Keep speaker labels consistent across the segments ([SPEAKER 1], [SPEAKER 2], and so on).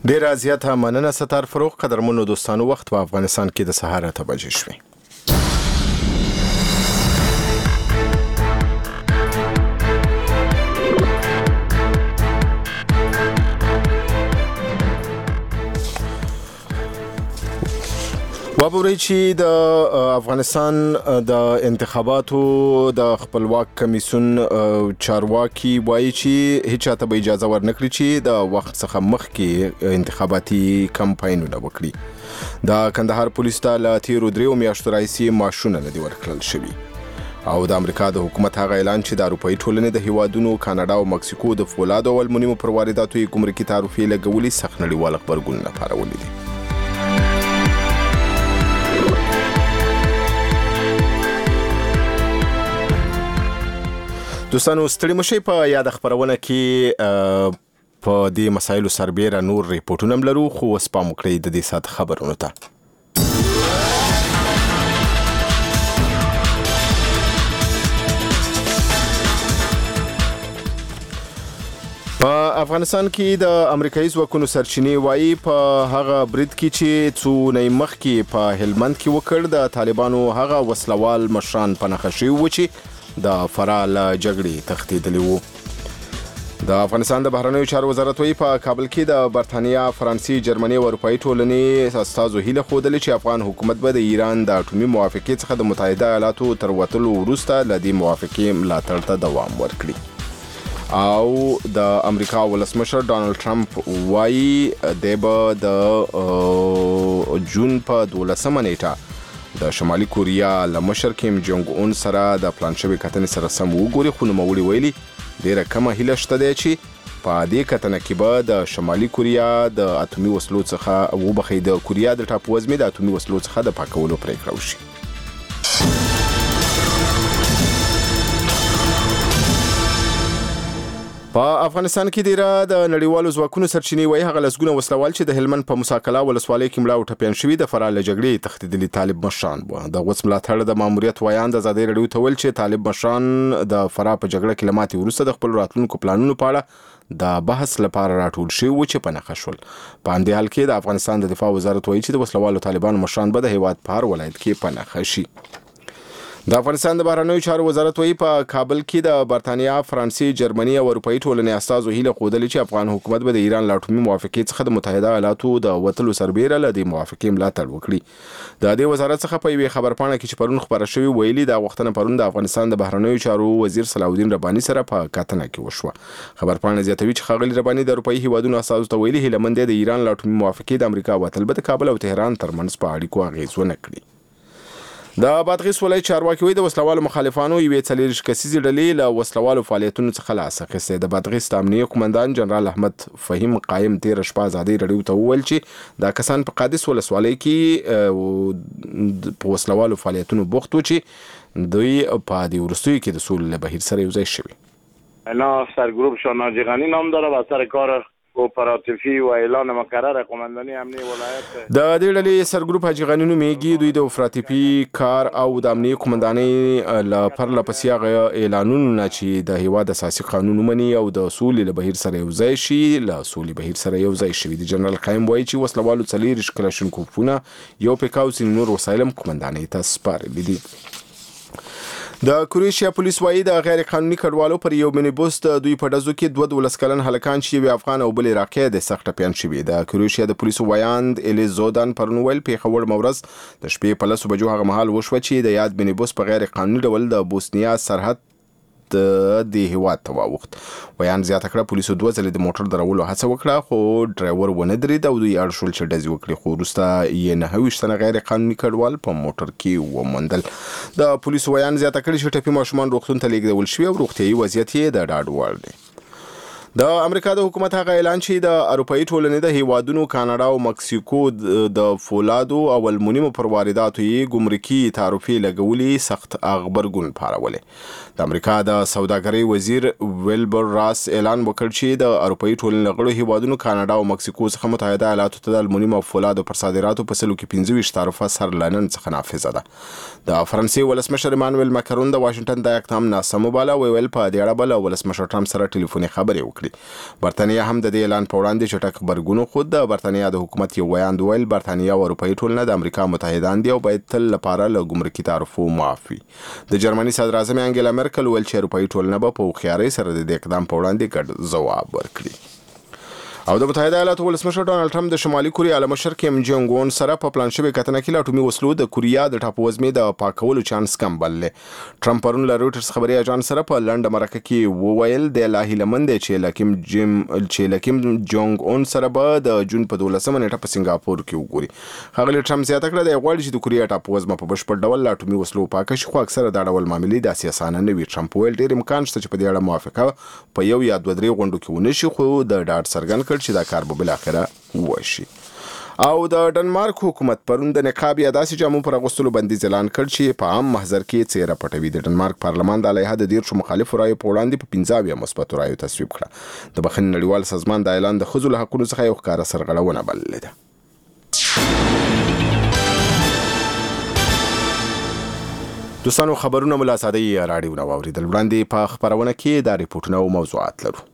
[SPEAKER 1] ډیره زیاته مننه ستار فروغ. قدرمنو دوستانو، وخت په افغانستان کې د سهار 8 بجې شوې. وابورئ چې د افغانستان د انتخاباتو د خپلواک کمیسیون چارواکي وایي چې هیڅ چاته به اجازه ورنکړي چې د وخت څخه مخکې انتخاباتي کمپاینونه وکړي. د کندهار پولیس ته له تیرو 3 میاشتو راهیسې معاشونه نه دي ورکړل شوي. او د امریکا د حکومت هغه اعلان چې د اروپایي ټولنې د هیوادونو کاناډا او مکسیکو د فولادو او المونیمو پر وارداتو یې ګمرکي تعرفې لګولي سخت نړیوال غبرګونونه پارولي دي. دوستانو، ستړي مشئ. په یاد خبرونه کې په دې مسایلو سربېره نور ریپورټونه هم لرو، خو اوس پام وکړئ د دې ساعت خبرونو ته. په افغانستان کې د امریکایي ځواکونو سرچینې وایي په هغه برید کې چې څو نه مخکې په هلمند کې وکړ، د طالبانو هغه وسلوال مشران په نښه شوي وو چې د فراه له جګړې تښتېدلي وو. د افغانستان د بهرنیو چارو وزارت وایي په کابل کې د برتانیا، فرانسې، جرمني او اروپایي ټولنې استازو هیله ښودلې چې افغان حکومت به د ایران د اټومي موافقې څخه د متحده ایالاتو تر وتلو وروسته له دې موافقې ملاتړ ته دوام ورکړي. او د امریکا ولسمشر ډانلډ ټرمپ وایي دی به د جون په 12 نیټه د شمالي کوریا له مشر کیم جونګ اون سره د پلان شوی کتنې سره سم وګوري، خو نوموړي ویلي ډیره کمه هیله شته دی چې په دې کتنه کې به د شمالي کوریا د اټومي وسلو څخه د کوریا د ټاپووزمې د اټومي وسلو څخه د پاکولو پریکړه وشي. په افغانستان کې ډیره د نړیوالو ځواکونو سرچینې وایي هغه لسګونه وسلوال چې د هلمند په موسی قلعه ولسوالۍ کې مړه او ټپیان شوي د فراه له جګړې تښتېدلي طالب مشران وو. د غوڅ ملاتړ د ماموریت ویان د ازادۍ راډیو ته ویل چې طالب مشران د فراه په جګړه کې له ماتې وروسته د خپل راتلونکو پلانونو په اړه د بحث لپاره راټول شوي وو چې په نښه شول. په همدې حال کې د افغانستان د دفاع وزارت وایي چې د وسلوالو طالبانو مشران به د هیواد په هر ولایت کې په نښه شي. د افغانستان د بهرنیو چارو وزارت وایي په کابل کې د برتانیا، فرانسې، جرمني او اروپایي ټولنې استازو هیله ښودلې چې افغان حکومت به د ایران له اټومي موافقې څخه د متحده ایالاتو د وتلو سربېره له دې موافقې ملاتړ وکړي. د دې وزارت څخه په یوې خبرپاڼه کې چې پرون خپره شوې ویلي دا غوښتنه پرون د افغانستان د بهرنیو چارو وزیر صلاح الدین رباني سره په کتنه کې وشوه. خبرپاڼه زیاتوي چې ښاغلي رباني د اروپایي هیوادونو استازو ته ویلي هیله مند د ایران له اټومي موافقې د امریکا وتل به د کابل او تهران ترمنځ په اړیکو اغېز ونه کړي. د بادغیس ولایت چارواکي وایي د وسلوالو مخالفانو یوې 40 کسیزې ډلې له وسلوالو فعالیتونو څخه لاس اخیستی. د بادغیس د امنیه قومندان جنرال احمد فهیم قایم تېره شپه ازادۍ راډیو ته وویل چې دا کسان په قادس ولسوالۍ کې په وسلوالو فعالیتونو بوخت وو چې دوی په دې وروستیو کې د سولې له بهیر سره یوځای شوي.
[SPEAKER 2] اینا سرگروپ شاهناجیغنی نام داره و سر کار کوپراتیفی و اعلان مقرر قومندانی امنیه ولایت
[SPEAKER 1] د دې ډلې سرګروپ حاجي غنی نومیږي. دوی د افراطي کار او د امنیه قومندانۍ پرله پسې هغه اعلانونه نه چې د هیواد اساسي قانون ومني او د سولې له بهیر سره یوځای شي له سولې بهیر سره یوځای شوي دي. جنرال قایم وایي چې وسلوالو 40 کلاشینکوفونه، یو پیکاو، ځینې نور وسایل هم قومندانۍ ته سپارلي دي. د کروشیا پولیس وایي د غیر قانوني کډوالو پر یو مینیبوس د دوی په ډزو کې 12 کلن هلکان چې یو افغان او بل عراقي د سخت ټپیان شوي. د کروشیا د پولیسو ویاند الیز زودان پرون ویل پیښور مورز د شپې په 10 بجو هغه مهال وشوه چې د یاد مینیبوس په غیر قانوني ډول د بوسنیا سرحد د هیواد ته واوښت. ویان زیاته کړه پولیسو 2 ځلې د موټر درولو هڅه وکړه خو ډرایور ونه درېد او دوی اړ شول چې ډزې وکړي، خو وروسته یې 29 تنه غیر قانوني کډوال په موټر کې وموندل. د پولیسو ویان زیاته کړه چې ټپي ماشومان روغتون ته لیږدول شوي او روغتیایي وضعیت یې د ډاډ وړ دی. د امریکا د حکومت هغه اعلان چې د اروپایي ټولنې د هیوادونو کاناډا او مکسیکو د فولادو او المونیمو پر وارداتو یې ګمرکي تعرفې لګولي سخت غبرګون پارولې. د امریکا د سوداګرۍ وزیر ویلبر راس اعلان وکړ چې د اروپایي ټولنې له غړو هیوادونو کاناډا او مکسیکو څخه متحده ایالاتو ته د المونیم او فولادو پر صادراتو په سلو کې 25 تعرفه سر لنن څخه نافذه ده. د فرانسې ولسمشر ایمانویل ماکرون د واشنگټن د اقدام ناسم وباله، ویل په دې اړه بل ولسمشر ټرمپ سره ټلیفوني خبرې وکړي. کړي. برتانیا هم د دې اعلان په وړاندې چټک غبرګون خود د برتانیا د حکومت یو ویاند ویل برتانیا او اروپאי ټولنه د امریکا متحدان دي او باید تل لپاره له ګمرکي تعرفو معاف وي. د جرمني صدر اعظم انګلا مرکل ویل چې اروپאי ټولنه به په هوښیارۍ سره د اقدام په وړاندې ګډ ځواب ورکړي. او د متحده ایالاتو ولسمشر ډونالد ټرمپ د شمالي کوریا له مشر کیم جونګ اون سره په پلان شوی کتنه کې له اټومي وسلو د کوریا د ټاپووزمې د پاکولو چانس کم بللې. ټرمپ پرون له رويټرز خبري اژانس سره په لنډه مرکه کې وویل د لا هیله مند چې لکیم جونګ اون سره به د جون په 12 نیټه په سنگاپور کې وګوري. ښاغلي ټرمپ زیاته کړه د غواړي چې د کوریا ټاپووزم په بشپړ ډول له اټومي وسلو پاک شي، خو اکثره دا ډول معاملې د سیاسانه نه وي. ټرمپ ویل ډېر امکان شته چې په دې اړه موافقه په یو یا دوه درې غونډو کې ونشي، خو د ډاډ څرګند کړ چې دا کار به اخره وشي. او د ډنمارک حکومت پرون د نقاب یا داسې جامو پر اغوستلو بندیز اعلان کړ چې په عام محضر کې څیره پټوي. د ډنمارک پارلمان د علیه د 13 مخالفو رایو په وړاندې په 15 مثبتو رایو تصویب کړه. د بخښنې نړیوال سازمان د اعلان د ښځو له حقونو څخه یو ښکاره سرغړونه بللې ده. دوستانو خبرونه ملا ساده‌ای راډیو نو اوریدل. وړاندې په خبرونه کې دا ریپورتونه او موضوعات لرو.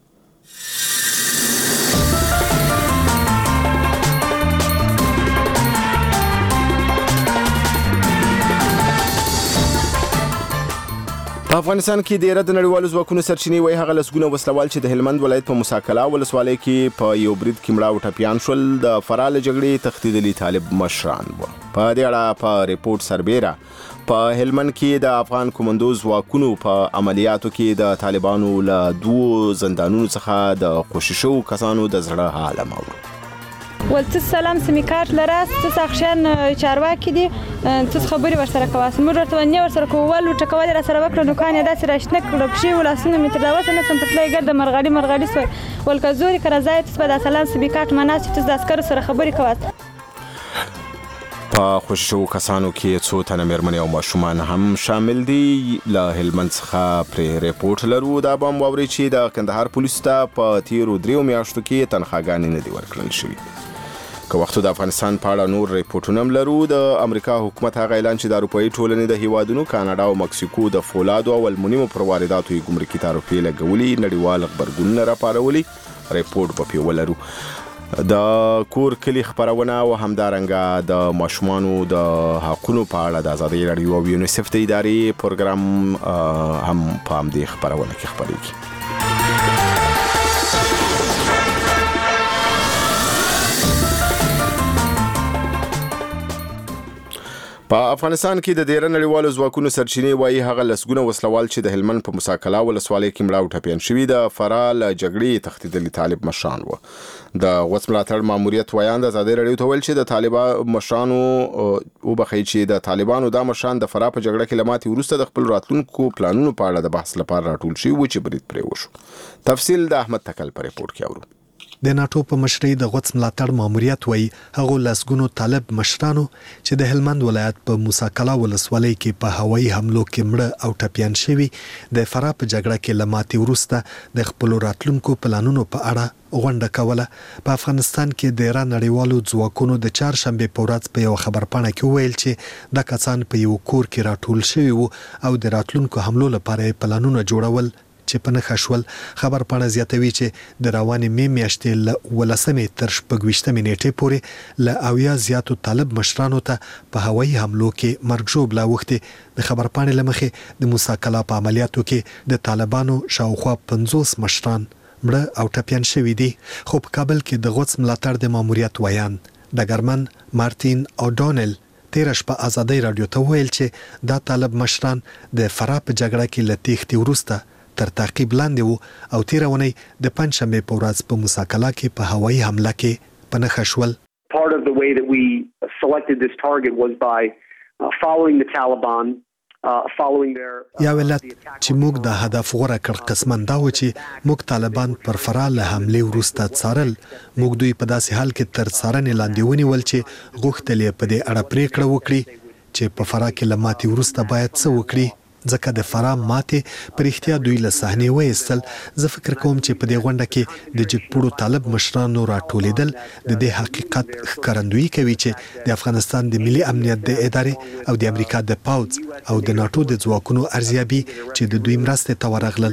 [SPEAKER 1] په افغانستان کې د ایران د نړیوالو ځواکونو سرچینې وایي هغه لسګونه وسلوال چې د هلمند ولایت په موساکلا ولسوالۍ کې په یو برید کې مړه او ټپیان شول د فراه له جګړې تښتېدلي طالب مشران وو. په دې اړه په ریپورت سربیره په هلمند کې د افغان کمانډو ځواکونو په عملیاتو کې د طالبانو له 2 زندانونو څخه د خوشي شوو کسانو د زړه حال اورو.
[SPEAKER 3] ولته سلام سمیکارت لراست څه اخشن چارواکي دي څه خبري ورسره کواس موږ ورته نه ورسره کول او ټکول را سره وکړو نو کان داسې راشنه کړو پښې ولاسونه متر داوته نه سم پټلای ګرد مرغړی سو ولکزوري کرزای تس په سلام سمیکارت مناسب تس د عسكر سره خبري کواس.
[SPEAKER 1] په خوشو کسانو کې څو تنه مېرمنې او ماشومان هم شامل دي. له هلمند څخه پر ریپورت لرو. دا بم ووري چې د کندهار پولیسو ته په تیرو 3 میاشتو کې تنخواګانې نه دي ورکړل شوي. که وختو د افغانستان په اړه نور ریپورتونه هم لرو. د امریکا حکومت هغه اعلان چې د اروپאי ټولنې د هیوادونو کاناډا او مکسیکو د فولادو او المونیمو پر وارداتو یې ګمرکي تعرفې لګولي نړیوال غبرګونونه راپارولي. ریپورت په پیو ولرو. د کور کلی خبرونه او همدارنګه د ماشومانو د حقونو په اړه د ازادي راډیو او یونیسف د ادارې پروګرام هم په همدې خبرونه کې خبرېږي. په افغانستان کې د ډېر نړیوالو ځواکونو سرچینې وایي هغه لسګونه وسلوال چې د هلمند په موساکلا ولسوالۍ کې مړه او ټپیان شوي د فراه له جګړې تښتېدلي طالب مشران وو. د غوڅ ملاتړ ماموریت ویاند ازادي راډیو ته ویل چې د طالبانو مشرانو وبخښي چې د طالبانو د مشران د فراه په جګړه کې لماتې وروسته د خپل راتلونکو پلانونو په اړه د بحث لپاره راټول شوي و چې برید پرې وشو. تفصیل د احمد تکل په ریپورت کې اورو.
[SPEAKER 4] د ناتو په مشرۍ د غوڅ ملاتړ ماموریت وایي هغه لسګونو طالب مشرانو چې د هلمند ولایت په موساکلا ولسوالۍ کې په هوایي حملو کې مړه او ټپیان شوي د فراه په جګړه کې لماتې وروسته د خپل راتلونکو پلانونو په اړه غونډه کوله. په افغانستان کې د ایران نړیوالو ځواکونو د چهارشنبه په ورځ په یو خبرپاڼه کې ویل چې د کسان په یو کور کې راټول شوي وو او د راتلونکو حملو لپاره پلانونه جوړول چې په نښه شول. خبرپاڼه زیاتوي چې د روانې مې میاشتې له 18 تر 26 نیټې پورې له 80 زیاتو طالب مشرانو ته په هوایي حملو کې مرګ ژوبله اوښتې. د خبرپاڼې له مخې د موساکلا په عملیاتو کې د طالبانو شاوخوا 50 مشران مړه او ټپیان شوي دي. خو په کابل کې د غوڅ ملاتړ د ماموریت ویان ډګرمن مارتین اوډونل تیر شپه ازادي راډیو ته ویل چې دا طالب مشران د فراه په جګړه کې له تېښتې وروسته تر تعقیب لاندې وو او تیر اونۍ د پنځشنبه په ورځ په موساکلا کې په هوایي حمله کې په نښه شول.
[SPEAKER 5] Part of the way that we selected this target was by following the Taliban.
[SPEAKER 4] یا ولات چې موږ د هدف غوړه کړ قسمن دا و چې موږ طالبان پر فراه له حمله وروسته څارل. موږ دوی په داسې حال کې تر څارنې لاندې ونیول چې غوښتل یې په دې اړه پریکړه وکړي چې په فراه کې له ماتې وروسته باید څه وکړي. ځکه د فراه ماتې پر احتیا دوی له صحنې وایستل. زه فکر کوم چې په دې غونډه کې د جګپوړو طالب مشرانو راټولېدل د دې حقیقت ښکارندویي کوي چې د افغانستان د ملي امنیت د ادارې او د امریکا د پوځ او د ناتو د ځواکونو ارزیابي چې د دوی مرستې ته ورغلل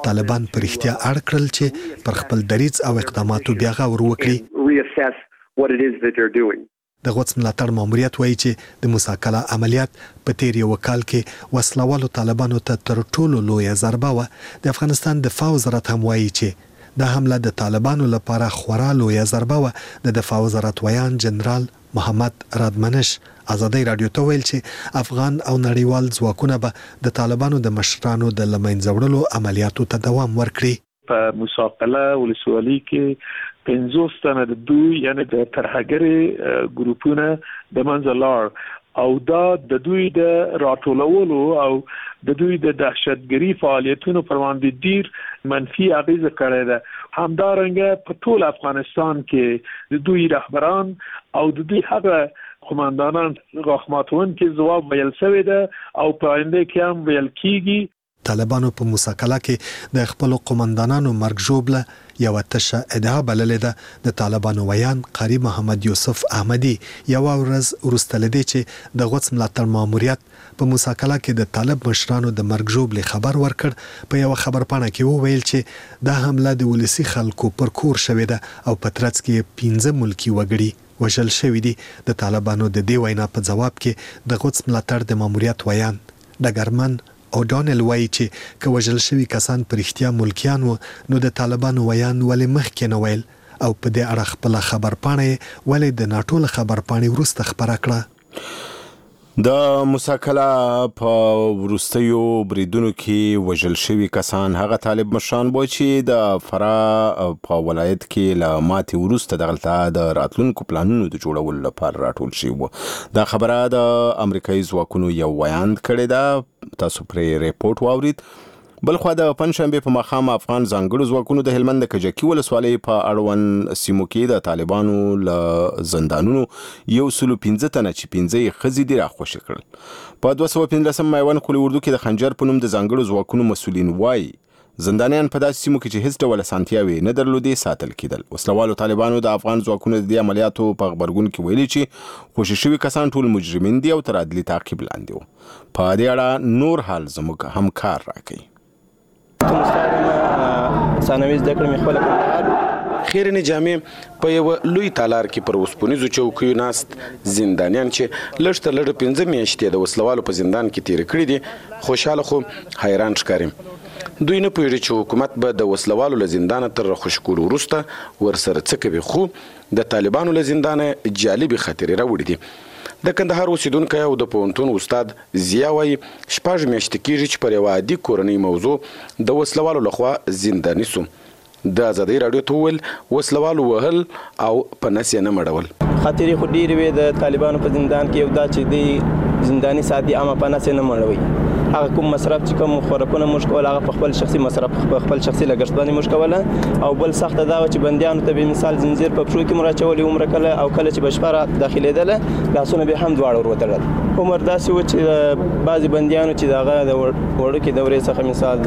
[SPEAKER 4] طالبان په رښتیا اړ کړل چې پر خپل دریځ او اقداماتو بیا غور وکړي.
[SPEAKER 5] Reassess what it is that they're doing.
[SPEAKER 4] د غوڅ ملاتړ ماموریت وایي چې د موسی کلا عملیات په تیر یو کال کې وسلوالو طالبانو ته تر ټولو لویه ضربه وه. د افغانستان دفاع وزارت هم وایي چې دا حمله د طالبانو لپاره خورا لویه ضربه وه. د دفاع وزارت ویان جنرال محمد رادمنش ازادي رادیو ته ویل چې افغان او نړیوال ځواکونه به د طالبانو د مشرانو د لمنځه وړلو عملیاتو ته دوام ورکړي.
[SPEAKER 6] په موسی کلا ولسوالۍ کې 50 تنه د دوی یعنی د ترهګري ګروپونه د منځه لاړ او دا د دوی د راټولولو او د دوی د دهشتګري فعالیتونو پر وړاندې ډیر منفي اغیزه کړې ده. همدارنګه په ټول افغانستان کې د دوی رهبران او د دوی هغه قوماندانان غاښماتون کې ځواب ویل شوی ده او په آینده کې هم ویل کیږي.
[SPEAKER 4] طالبانو په موسی کلا کې د خپل قوماندانانو مرګ ژوبله یو تشه ادعا بللې ده. د طالبانو ویان قاری محمد یوسف احمدی یو ورځ وروسته لدی چې د غوڅ ملاتړ ماموریت په موسی کلا کې د طالب مشرانو د مرګ ژوبلې خبر ورکړ. په یو خبرپاڼه کې وویل چې دا حمله د ولسی خلکو پر کور شوې ده او په ترڅ کې 15 ملکی وګړي وژل شوي دي. د طالبانو د دې وینا په جواب کې د غوڅ ملاتړ د ماموریت ویان ډګرمن او ډانل وایي چې که وژل شوي کسان پر اختیا ملکیان وو نو د طالبانو ویان ولې مخکې نه ویل او په دې اړه خپله خبرپاڼه ولې د ناټو له خبرپاڼې وروسته خپره کړه.
[SPEAKER 1] د موسی کلا په وروستیو بریدونو کې وژل شوي کسان هغه طالب مشران وو چې د فراه په ولایت کې له ماتې وروسته دغلته د راتلونکو پلانونو د جوړولو لپاره راټول شوي وو. دا خبره د امریکایي ځواکونو یو ویان کړې ده. تاسو پرې ریپورت واورید. بلخوا د پنځشنبه په ماښام افغان ځانګړو ځواکونو د هلمند د کجکي ولسوالۍ په اړوند سیمو کې د طالبانو له زندانونو 115 تنه چې 15 ښځې دي راخوشي کړل. په 215 میوند قلي اردو کې د خنجر په نوم د ځانګړو ځواکونو مسؤلین وایي زندانیان په داسې سیمو کې چې هیڅ ډول اسانتیاوې نه درلودې ساتل کېدل. وسلوالو طالبانو د افغان ځواکونو د دې عملیاتو په غبرګون کې ویلي چې خوشي شوي کسان ټول مجرمین دي او تر عدلي تعقیب لاندې وو. په دې اړه نور حال زموږ همکار راکوي.
[SPEAKER 7] ثانوي زده کړې مې خپله کندهار
[SPEAKER 8] خیرنې جامې په یو لوی تالار کې پر اوسپنیزو چوکیو ناست زندانیان چې لږ تر لږه 15 میاشتې د وسلوالو په زندان کې تېرې کړي دي خوشحاله خو حیران ښکاري. دوی نه پوهېږي چې حکومت به د وسلوالو له زندانه تر راخوشي کولو وروسته ورسره څه کوي، خو د طالبانو له زندانه جالبې خاطرې راوړي دي. د کندهار اوسیدونکی او د پوهنتون استاد ضیا وایي 6 میاشتې کېږي چې پر یوه عادي کورنۍ موضوع د وسلوالو لخوا زنداني سو. د ازادۍ راډیو ته وویل وسلوالو وهل او په نس یې نه مړول.
[SPEAKER 7] خاطرې خو ډېرې وې د طالبانو په زندان کې، یو دا چې دوی زنداني ساتي اما په نس یې نه مړوي. هغه کوم مصرف چې کوم خوراکونه موږ کول هغه په خپل شخصي مصرف په خپل شخصي لګښت باندې موږ کوله. او بل سخته دا چې بندیانو ته به مثال زنجیر په پښو کې مراچولې عمر کله او کله چې بشپاره داخليدله لاسونه به هم دواړه وروتل. عمر داسې و چې بعضي بندیانو چې دغه د وړوکې دورې څخه مثال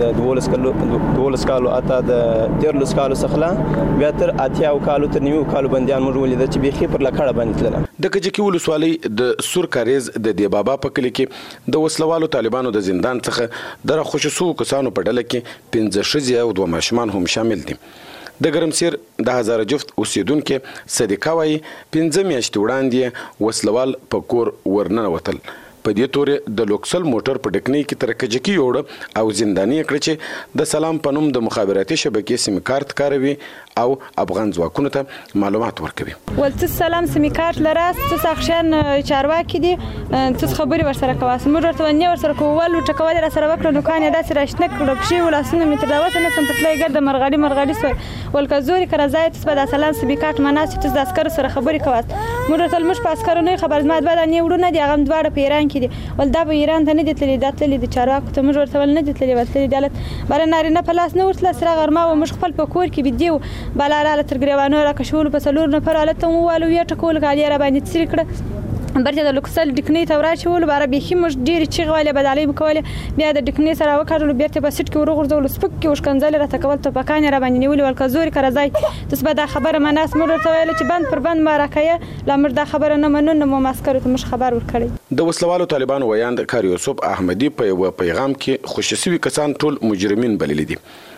[SPEAKER 7] د 12 کالو اته د 13 کالو څخه بیا تر 80 کالو تر 90 کالو بندیان موږ ولیدل چې بیخي پر لکړه باندې تلل.
[SPEAKER 8] د کجکي ولسوالۍ د سور کاریز د دی بابا په کلی کې د وسلوالو طالبانو د زندان څخه د راخوشي سوو کسانو په ډله کې 15 ښځې او 2 ماشومان هم شامل دي. د ګرمسیر د هزاره جفت اوسیدونکي صدیقه وایي 15 میاشتې وړاندې وسلوال په کور ورننوتل. په دې تورې د لوکسل موټر په ډکنۍ کې تر کجکي یوړه او زنداني کړ چې د سلام په نوم د مخابراتي شبکې سیم کارت کاروي او افغان ځواکونو ته معلومات ورکوي.
[SPEAKER 3] ولته سلام سیم کارت لراست څه ساخشن چارواکي دي څه خبري ورسره کواسم موږ ورته ونی ورسره کوول او ټکوال را سره وکړو نو کان داسې راشنه کړو پښې ولاسونه متر داوته نه سم پټلای ګرد مرغالي سو ولکزوري کرزای تس په سلام سیم کارت مناسب تس د عسكر سره خبري کوات موږ ورته مش په عسكر نه خبر زما بعد نه وړو نه دي غم دواړه په ایران کې ول دا به ایران ته نه دي تللی دا تللی د چارواکو ته موږ ورته ول نه دي تللی ولته دالت بر نارینه په لاس نه ورتله سره غرما و مش خپل په کور کې بيدیو بلاله تر ګریوانو را کښول په سلور نه پر حالت والو یا ټکول غالي را باندې تسری کړه برته د لوکسل ډکنی ته وراشول بار به مش ډیر چیغ والے بدالې مکوله بیا د ډکنی سره وکړل بیرته په سټ کې ورغورځول سپک کې وشکنځل را تکول ته پکان را باندې نیول ولکزوري کرزای تس به دا خبره مناس مور ته ویل چې بند پر بند مارکه لامر دا خبره نه منون نو ماسکر ته مش خبر ورکړي.
[SPEAKER 8] د وسلوالو طالبانو ویاند کار یوسف احمدی په یو پیغام کې خوشسوي کسان ټول مجرمین بلل دي.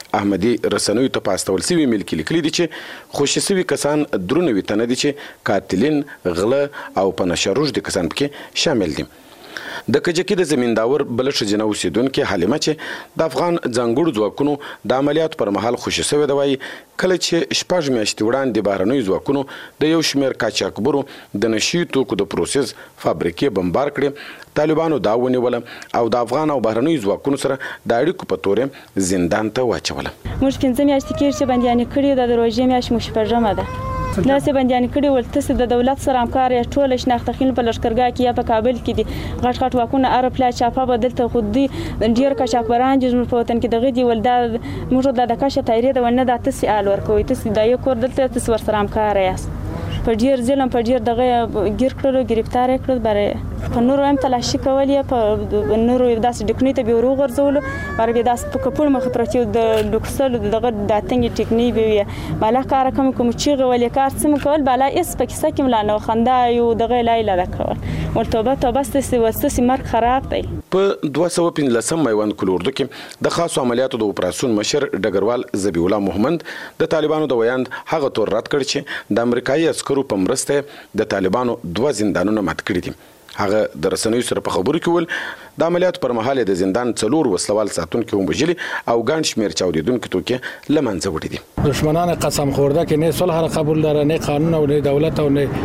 [SPEAKER 8] احمدي رسنوي ته پاستول سوي ملکی لیکلي دي چې خوشي سوي کسان درونه وي تنه دي چې قاتلین غله او په نشروج دي کسان پکې شامل دي. د کجکی د زمینداور بل شجنه اوسیدونکو حلیمه چې د افغان ځانګړو ځواکونو د عملیات پر مهال خوشي سوي دی وایي کله چې شپږ میاشتې وړاندې بهرنیو ځواکونو د یو شمېر قاچاقبرو د نشي توکو د پروسس فابریکې بمبار کړې طالبانو دا ونیوله او د افغان او بهرنیو ځواکونو سره د اړیکو په تورې زندان ته واچوله.
[SPEAKER 3] موږ 15 میاشتې کېږي چې بندیانې کړي د روژې میاشت مو شپږمه ده. داسې بندیانې کړي ول تاسو د دولت سره همکار یې ټول شناختخین په لشکرګاه کې یا په کابل کې دي غټ غټ واکونه ارب لا چاپه بدلته خو دي ډیر قاچاقبران چې په وطن کې دغه دی ول دا موږ د کاشه تایری د ونه د تاسو آل ورکوي تاسو د یو کور دلته تاسو ور سره همکار یاست په ډیر ظلم په ډیر دغه گیر کړو گرفتار کړو برای په نور هم تلاشي کولې په نور داسې ډکنی ته بیرو غرزول برای داسې په کپور مخ پرتیو د لوکسل دغه د اتنګ ټکنی به بالا کار کوم چې غولې کار څه کول بالا اس پکې سکه ملانه خندا یو دغه لایله کول ورته توبه ستاسو وستاسو مرګ خراب دی.
[SPEAKER 8] په 215 میوند کلوردو کې د خاصو عملیاتو د اپراسیون مشر ډګروال ذبیح الله محمد د طالبانو د ویاند هغه تور رد کړ چې د امریکایي عسکرو په مرسته د طالبانو 2 زندانونه مات کړي دي. هغه د رسنیو سره په خبرو کې ول د عملیاتو پر مهال د زندان 4 وسلوال ساتونکو هم وژلي او ګڼ شمېر چاودیدونکو توکي لمنځه وړي دي.
[SPEAKER 9] دشمنان قسم خورده که نه صلح را قبول داره نه قانون و نه دولت و نه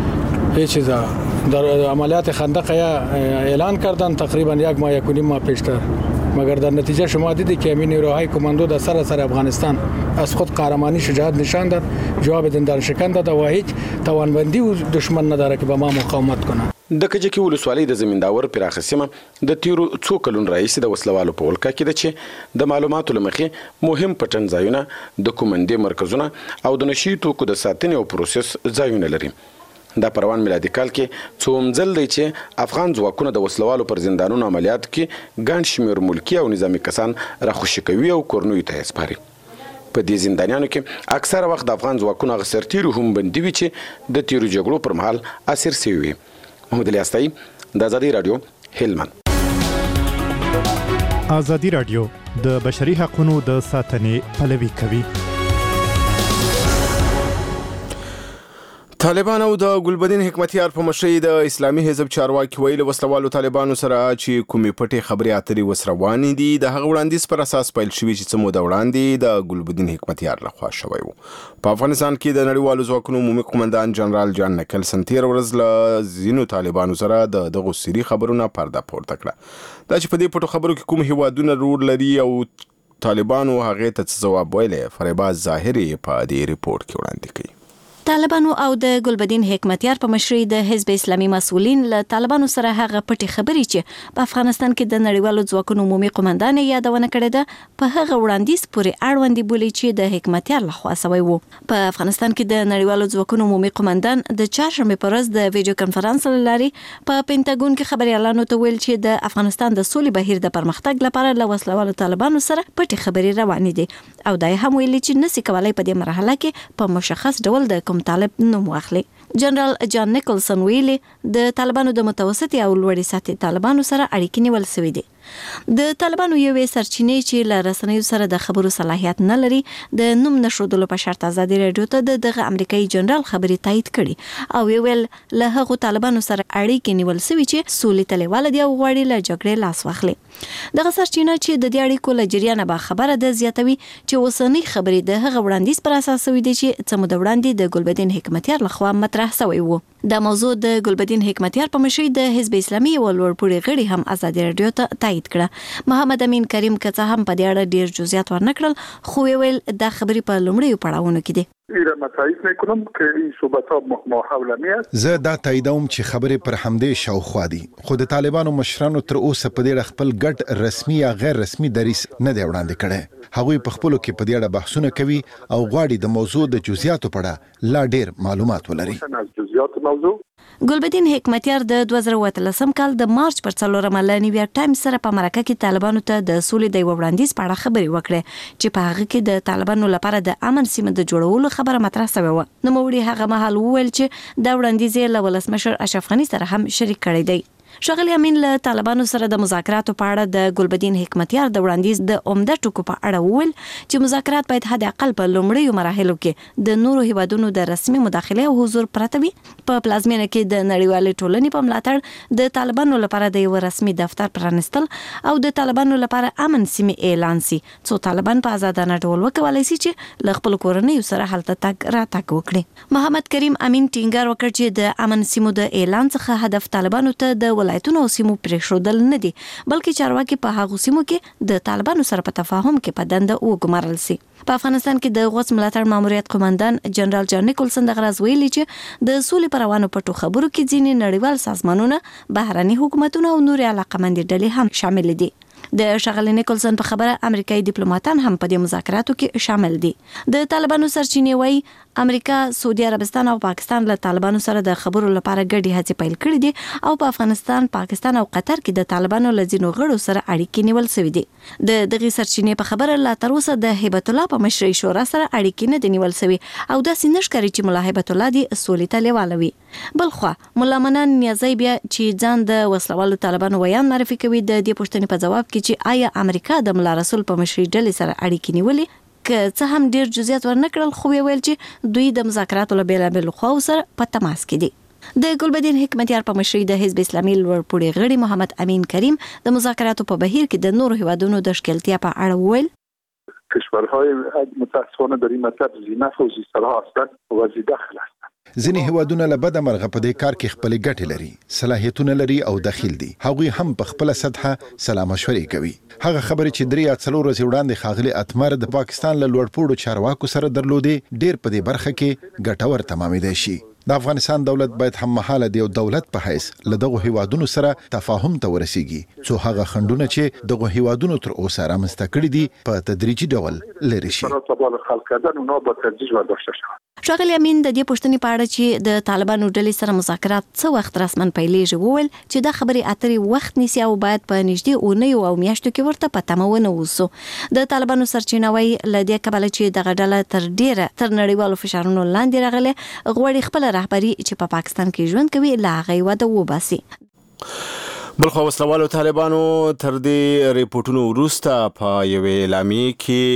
[SPEAKER 9] هیچ چیزا در عملیات خندق اعلان کردن تقریبا 1 ماه 1.5 ماه پیشتر مگر در نتیجه شما دیدید که امین نیروهای کماندو در سراسر افغانستان از خود قهرمانی شجاعت نشان داد جواب دندان شکن داد و هیچ توانمندی دشمن نداره که با ما مقاومت کنه.
[SPEAKER 8] د کجکی ولسوالۍ د زمینداور پراخه سیمه د تیرو څو کلونو راهیسې د وسلوالو په ولکه کې ده چې د معلوماتو لمخې مهم پټن ځایونه د کومندې مرکزونه او د نشي توکو د ساتنې او پروسس ځایونه لري. دا پروان میلادي کال کې څوم ځل دی چې افغان ځواکونه د وسلوالو پر زندانونو عملیات کې ګڼ شمېر ملکی او نظامی کسان راخوشي کوي او کورنیو ته سپاري. په دې زندانیانو کې اکثره وخت د افغان ځواکونو هغه سرتیرو هم بندي وي چې د تیرو جګړو پر مهال اسیر شوي وي. محمد علي استایي د آزادي رادیو هلمند.
[SPEAKER 10] آزادي رادیو د بشري حقوقو د ساتنې پلوي کوي.
[SPEAKER 1] طالبان او د ګلبدین حکمتیار په مشرۍ د اسلامي حزب چارواکي ویل وسلوالو طالبانو سره چې کومې پټې خبرې اترې وسروانې دي د هغه وړاندیز پر اساس پیل شوی چې څه موده وړاندې د ګلبدین حکمتیار لخوا شوی وو. په افغانستان کې د نړیوالو ځواکونو عمومي قومندان جنرال جان نکلسن تیر ورځ له ځینو طالبانو سره دغه سری خبرونه پرده پورته کړه. دا چې په دې پټو خبرو کې کوم هیوادونه رول لري او طالبانو هغه ته ځواب ویلې فریباز ظاهري په دې ریپورت کې وړاندې کړي.
[SPEAKER 11] طالبانو او د ګلبدین حکمتیار په مشرۍ د حزب اسلامي مسؤلین له طالبانو سره هغه پټي خبرې چې په افغانستان کې د نړیوالو ځواکونو عمومي قومندان یادونه کړې ده په هغه وړاندیز پورې اړوند بولی چې د حکمتیار لخوا شوی وو. په افغانستان کې د نړیوالو ځواکونو عمومي قومندان د چهارشنبه پر ورځ د ویډیو کانفرنس لاري په پینټاګون کې خبريالانو ته ویل چې د افغانستان د سولې بهیر د پرمختګ لپاره له وسلوالو طالبانو سره پټي خبرې روانې دي او دا هم ویل چې نسی کولای په دې مرحله کې په مشخص ډول د طالب نوم واخلي. جنرال جان نیکلسن ویلي د طالبانو د متوسطي او لوړې سطحې طالبانو سره اړیکې نیول شوې دي. د طالبانو یوې سرچینې چې له رسنیو سره د خبرو صلاحیت نه لري د نوم نشودلو په شرط آزادي رادیو ته دغه امریکایي جنرال خبري تایید کړي او ویل له هغو طالبانو سره اړیکې نیول شوې چې سولې تلوال دي او غواړي له جګړې لاس واخلي. دغه سرچینه چې د دې اړیکو له جریان به خبره ده زیاتوي چې اوسنۍ خبرې د هغه وړاندیز پر اساس وي چې څه مده وړاندې د ګلبدین حکمتیار لخوا مطرح شوی وو. دا موضوع د ګلبدین حکمتیار په مشرۍ د حزب اسلامي او لوړپوړي غړي هم آزادي رادیو ته تایید کړه. محمد امین کریم کڅه هم په دې اړه ډیر جزئیات ورنکړل خو ویل دا خبرې په لومړیو پړاوونو کې دي.
[SPEAKER 12] زه دا تاییدوم چې خبرې پر همدې شاوخوا دي خو د طالبانو مشرانو تر اوسه په دې خپل ګډ رسمي یا غیر رسمي دریس نه دی وړاندې کړي. هغوی په خپلو کې په دې اړه بحثونه کوي او غواړي د موضوع د جزئیاتو په اړه لا ډیر معلومات ولري.
[SPEAKER 11] ګلبدین حکمتیار د 2013 کال د مارچ پر 4 له نیویارک ټایمز سره په مرکه کې طالبانو ته د سولې د وړاندیز په اړه خبرې وکړې چې په هغه کې د طالبانو لپاره د امن سیمه د جوړولو خبره مطرح شوې و. نو موړي هغه مهال وویل چې دا وړاندیز له ولسمشر اشرف غنی سره هم شریک کړی دی. ښاغلي امین له طالبانو سره د مذاکراتو په اړه د ګلبدین حکمتیار د وړاندیز د عمده ټکو په اړه وویل چې مذاکرات باید حد اقل په لومړیو مراحلو کې د نورو هیوادونو د رسمي مداخله او حضور پرته وي. په پلازمینه کې د نړیوالې ټولنې په ملاتړ د طالبانو لپاره د یو رسمي دفتر پرانستل او د طالبانو لپاره امن سیمې اعلان سي څو طالبان په آزادانه ډول وکولای شي چې له خپل کورنۍ سره هلته تګ راتګ وکړي. محمد کریم امین ټینګار وکړ چې د امن سیمو د اعلان څخه هدف طالبانو ته د ولایتونو او سیمو پرېښودل نه دي بلکې چارواکي په هغو سیمو کې د طالبانو سره په تفاهم کې په دنده وګمارل سي. په افغانستان کې د غوڅ ملاتړ ماموریت قومندان جنرال جان نیکولسن د غرض ویلي چې د سولې پر روانو پټو خبرو کې ځینې نړیوال سازمانونه، بهرني حکومتونه او نور علاقمند ډلې هم شامل دي. د ښاغلي نیکولسن په خبره امریکایي ډیپلوماټان هم په دې مذاکراتو کې شامل دي. د طالبانو سرچینې وایي امریکا، سعودي عربستان او پاکستان له طالبانو سره د خبرو لپاره ګډې هڅې پیل کړې دي او په افغانستان، پاکستان او قطر کې د طالبانو له ځینو غړو سره اړیکې نیول شوې دي. د دغه سرچینې په خبره لا تر اوسه د هیبت الله په مشرۍ شورا سره اړیکې نه دي نیول شوې او داسې نشکري چې ملا هیبت الله دی سولې ته لیوالوي. بلخوا مولا منان نیازی بیا چې ځان د وسلوالو طالبانو ویان معرفي کوي د دې پوښتنې په جواب کې چې آیا امریکا د ملا رسول په مشرۍ ډلې سره اړیکې نیولې که څه هم ډیر جزئیات ورنکړل خو ویل چې دوی د مذاکراتو له بیلابیلو خواو سره په تماس کې دي. د ګلبدین حکمتیار په مشرۍ د حزب اسلامي لوړپوړي غړي محمد امین کریم د مذاکراتو په بهیر کې د نورو هیوادونو د ښکیلتیا په اړه وویل
[SPEAKER 13] کشورهای متاسفانه در این مطلب زینف و زیسترها هستند و زیدخل هستند.
[SPEAKER 12] ځینې هیوادونه له بده مرغه په دې کار کې خپل ګټې لري، صلاحیتونه لري او داخل دي. هغوی هم په خپل سطحه سلا مشورې کوي. هغه خبرې چې 3 یا 4 ورځې وړاندې ښاغلي اتمر د پاکستان له لوړپوړو چارواکو سره درلودې ډیر په دې برخه کې ګټور تمامېدای شي. د افغانستان دولت باید هم مهاله د یو دولت په حیث له دغه هیوادونو سره تفاهم ته ورسیږي څو هغه خنډونه چې دغه هیوادونو تر اوسه رامنځته کړي دي په تدریجي ډول لرې شي.
[SPEAKER 11] ښاغلي امین د دې پوښتنې په اړه چې د طالبانو ډلې سره مذاکرات څه وخت رسمن پیلېږي وویل چې دا خبرې اترې وخت نیسي او باید په نږدې اونیو او میاشتو کې ورته په تمه ونه اوسو. د طالبانو سرچینه وایي له دې کبله چې دغه ډله تر ډیره تر نړیوالو فشارونو لاندې راغلې غواړي خپل رهبري چې په پاکستان کې ژوند کوي لا هغه وده وباسي.
[SPEAKER 1] بلخو وسلوالو طالبانو تر دې ریپورتونو وروسته په یوې اعلامیې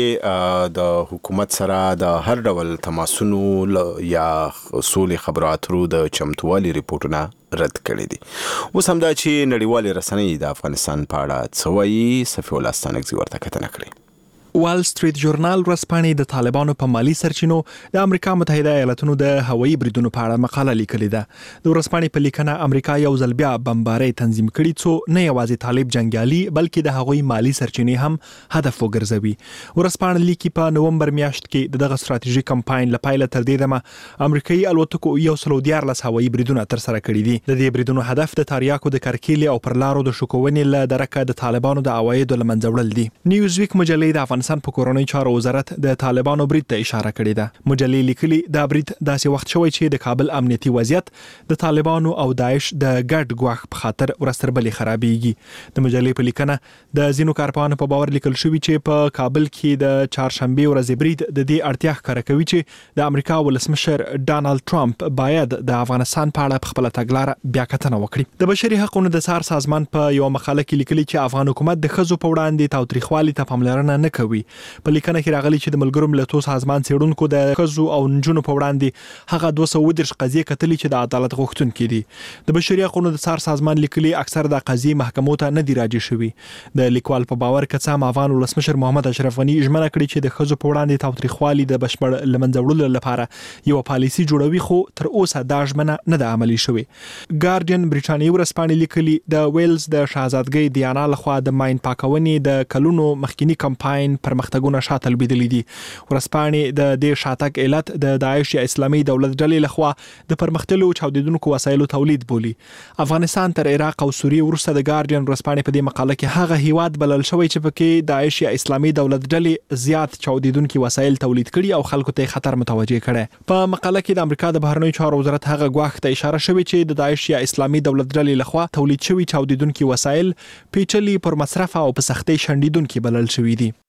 [SPEAKER 1] کې د حکومت سره د هر ډول تماسونو یا سولې خبرو اترو د چمتووالي ریپورتونه رد کړي دي. اوس همدا چې نړیوالې رسنۍ د افغانستان په اړه څه وایي، صفي الله ستانکزي ورته کتنه کړې.
[SPEAKER 14] وال سټریټ ژورنال ورځپاڼې د طالبانو په مالی سرچینو د امریکا متحده ایالاتونو د هوایي بریدونو په اړه مقاله لیکلې ده. د ورځپاڼې په لیکنه امریکا یو ځل بیا بمبارۍ تنظیم کړي څو نه یوازې طالب جنگیالي بلکې د هغوی مالی سرچینې هم هدف وګرځوي. ورځپاڼه لیکي په نومبر میاشت کې دغه ستراتیژیک کمپاین لپاره تر دې دمه امریکایي الوتکو 114 هوایي بریدونه تر سره کړي دي. د دې بریدونو هدف د تاریاکو د کرکیلې او پر لارو د شکونې له درکه د طالبانو د عوایدو له منځه وړل دي. نیوزویک مجلې د افغانستان په کورنۍ چارو وزارت د طالبانو برید ته اشاره کړې ده. مجلې لیکلي دا برید داسې وخت شوی چې د کابل امنیتي وضعیت د طالبانو او داعش د ګډ ګواښ په خاطر ورستربلې خرابېږي. د مجلې په لیکنه د ځینو کارپوهانو په باور لیکل شوی چې په کابل کې د چهارشنبې ورځې برید د دې اړتیا ښکاره کوي چې د امریکا ولسمشر ډانلډ ټرمپ باید د افغانستان په اړه خپل تګلاره بیا کتنه وکړي. د بشري حقوقو د څار سازمان په یو مقاله کې لیکلي چې افغان حکومت د ښځو په وړاندې تاوتریخوالي ته پاملرنه نه کوي. په لیکنه کې راغلي چې د ملګرو ملتونو سازمان څېړونکو د ښځو او نجونو په وړاندې هغه 230 قضیې کتلي چې د عدالت غوښتونکي دي. د بشري حقوقو د څار سازمان لیکلي اکثر د قضیې محکمو ته نه دي راجع شوي. د لیکوال په باور که څه افغان ولسمشر محمد اشرف غني ژمنه کړې چې د ښځو په وړاندې تاوتریخوالي د بشپړ له منځه وړلو لپاره یو پالیسي جوړوي خو تر اوسه دا ژمنه نه ده عملي شوې. ګارډین برټانیې ورځپاڼې لیکلي د ویلز د شاهزادګۍ دیانا لخوا د ماین پاکونې د کلونو مخکینی کمپاین پرمختګونه شاته لوبېدلي دي. ورځپاڼې د دې شاتګ علت د داعش یا اسلامي دولت ډلې لخوا د پرمختللو چاودیدونکو وسایلو تولید بولي. افغانستان تر عراق او سوریې وروسته د ګارډین ورځپاڼې په دې مقاله کې هغه هیواد بلل شوی چې پکې داعش یا اسلامي دولت ډلې زیات چاودیدونکو وسایل تولید کړي او خلکو ته خطر متوجه کړي. په مقاله کې د امریکا د بهرنیو چارو وزارت هغه ګواښ ته اشاره شوې چې د داعش یا اسلامي دولت ډلې لخوا تولید شوي چاودیدونکو وسایل پیچلي پر مصرف او په سختۍ شنډیدونکو بلل شوي دي.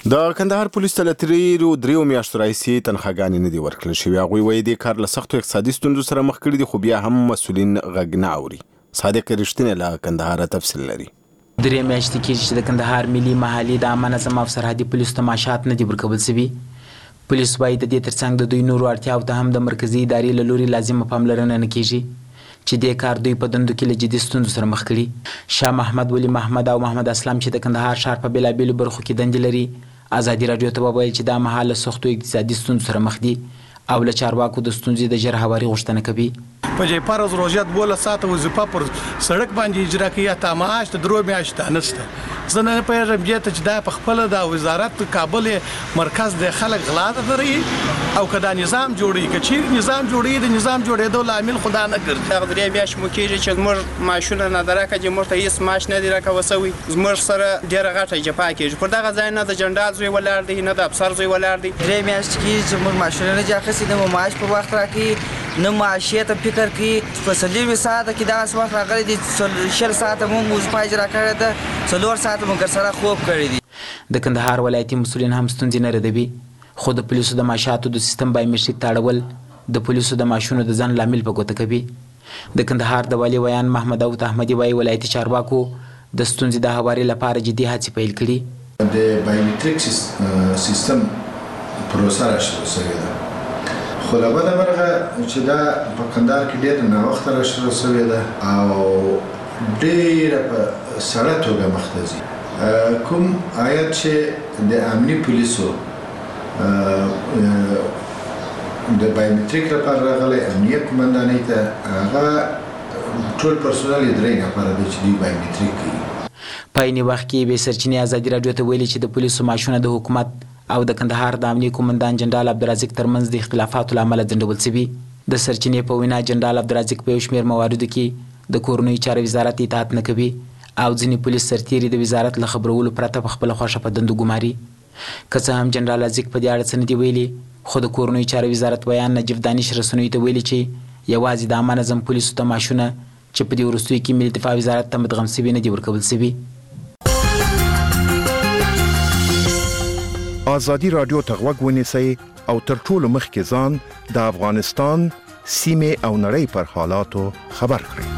[SPEAKER 1] د کندهار پولیس ته لتریرو دریو میاشتو راهیسې تنخواګانې نه دي ورکړل شوې. هغوی وایي د کار له سختو اقتصادي ستونزو سره مخ کړي دي، خو بیا هم مسؤلین غږ نه اوري. صادق رښتینی له کندهار تفصیل لري.
[SPEAKER 15] درې میاشتې کېږي چې د کندهار ملي محلي د عامه نظم او سرحدي پولیسو ته معاشات نه دي ورکول شوي. پولیس وایي د دې ترڅنګ د دوی نورو اړتیاو ته هم د مرکزي ادارې له لوري لازمه پاملرنه نه کېږي چې دې کار دوی په دندو کې له جدي ستونزو سره مخ کړي. شاه محمد ولی محمد او محمد اسلام چې د کندهار ښار په بېلابېلو برخو کې دندې لري، ازادي راډیو ته وویل چې دا مهال له سختو اقتصادي ستونزو سره مخ دي او له چارواکو د ستونزې د ژر هواري غوښتنه کوي.
[SPEAKER 16] په جای فرض روزیات 12 ساعته وظیفه پر سړک باندې اجرا کوي، تا معاش د درو میاشتې نشته. زه نه پوهېږم چې دا په خپله د وزارت کابل مرکز د خلک غلا دري او که دا نظام جوړوي، که چیرې نظام جوړوي د نظام جوړېدو لامل خدا نه ګرځي.
[SPEAKER 17] هغه درې میاشتې مو کېږي چې زموږ معاشونه نه درکه چې موږ ته هېڅ معاش نه دی راکوه سوی. زموږ سره ډېره غټه جفا کېږي. پر دغه ځای نه د جنرال زوی ولاړ دی، نه د افسر زوی ولاړ دی.
[SPEAKER 18] 3 میاشتې کېږي چې موږ معاشونه نه دي اخیستي، نه مو معاش په وخت راکوي، نه معاشیه ته فکر کوي. په 40 ساعته کې دغسې وخت راغلی دی 20 ساعته موږ وظیفه اجرا کړې ده، 4 ساعته موږ ورسره خوب کړی دی.
[SPEAKER 15] د کندهار ولایتي مسؤلین هم ستونزې نه ردوي، خو د پولیسو د معاشاتو د سیستم بایومټریک ته اړول د پولیسو د معاشونو د ځنډ لامل په ګوته کوي. د کندهار د والي ویان محمد داود احمدي وایي ولایتي چارواکو د ستونزې د هواري لپاره جدي هڅې پیل کړي.
[SPEAKER 19] د بایومټریک سیستم پروسه راشروع شوې ده، خو له بده مرغه چې دا په کندهار کې ډېر ناوخته راشروع شوې ده او ډېره په سړه توګه مخ ته ځي. کوم آیت چې د امني پولیسو د بایومټریک لپاره راغلی امنیت قمندانۍ ته، هغه ټول پرسونل یې 3 نفره دی چې دوی بایومټریک کوي.
[SPEAKER 15] په عیني وخت کې بې سرچینې ازادي راډیو ته ویلي چې د پولیسو معاشونه د حکومت او د کندهار د امني قمندان جنرال عبدالرزاق ترمنځ د اختلافاتو له امله ځنډول شوي. د سرچینې په وینا جنرال عبدالرزاق په یو شمېر مواردو کې د کورنیو چارو وزارت اطاعت نه کوي او ځینې پولیس سرتیري د وزارت له خبرولو پرته په خپله خوښه په دندو ګماري. که څه هم جنرال عزیق په دې اړه څه نه دي ویلي، خو د کورنیو چارو وزارت ویان نجیب دانش رسنیو ته ویلي چې یوازې د عامه نظم پولیسو ته معاشونه چې په دې وروستیو کې ملي دفاع وزارت ته مدغم شوي نه دي ورکول شوي.
[SPEAKER 20] ازادي راډیو ته غوږ ونیسئ او تر ټولو مخکې ځان د افغانستان سیمې او نړۍ پر حالاتو خبر کړئ.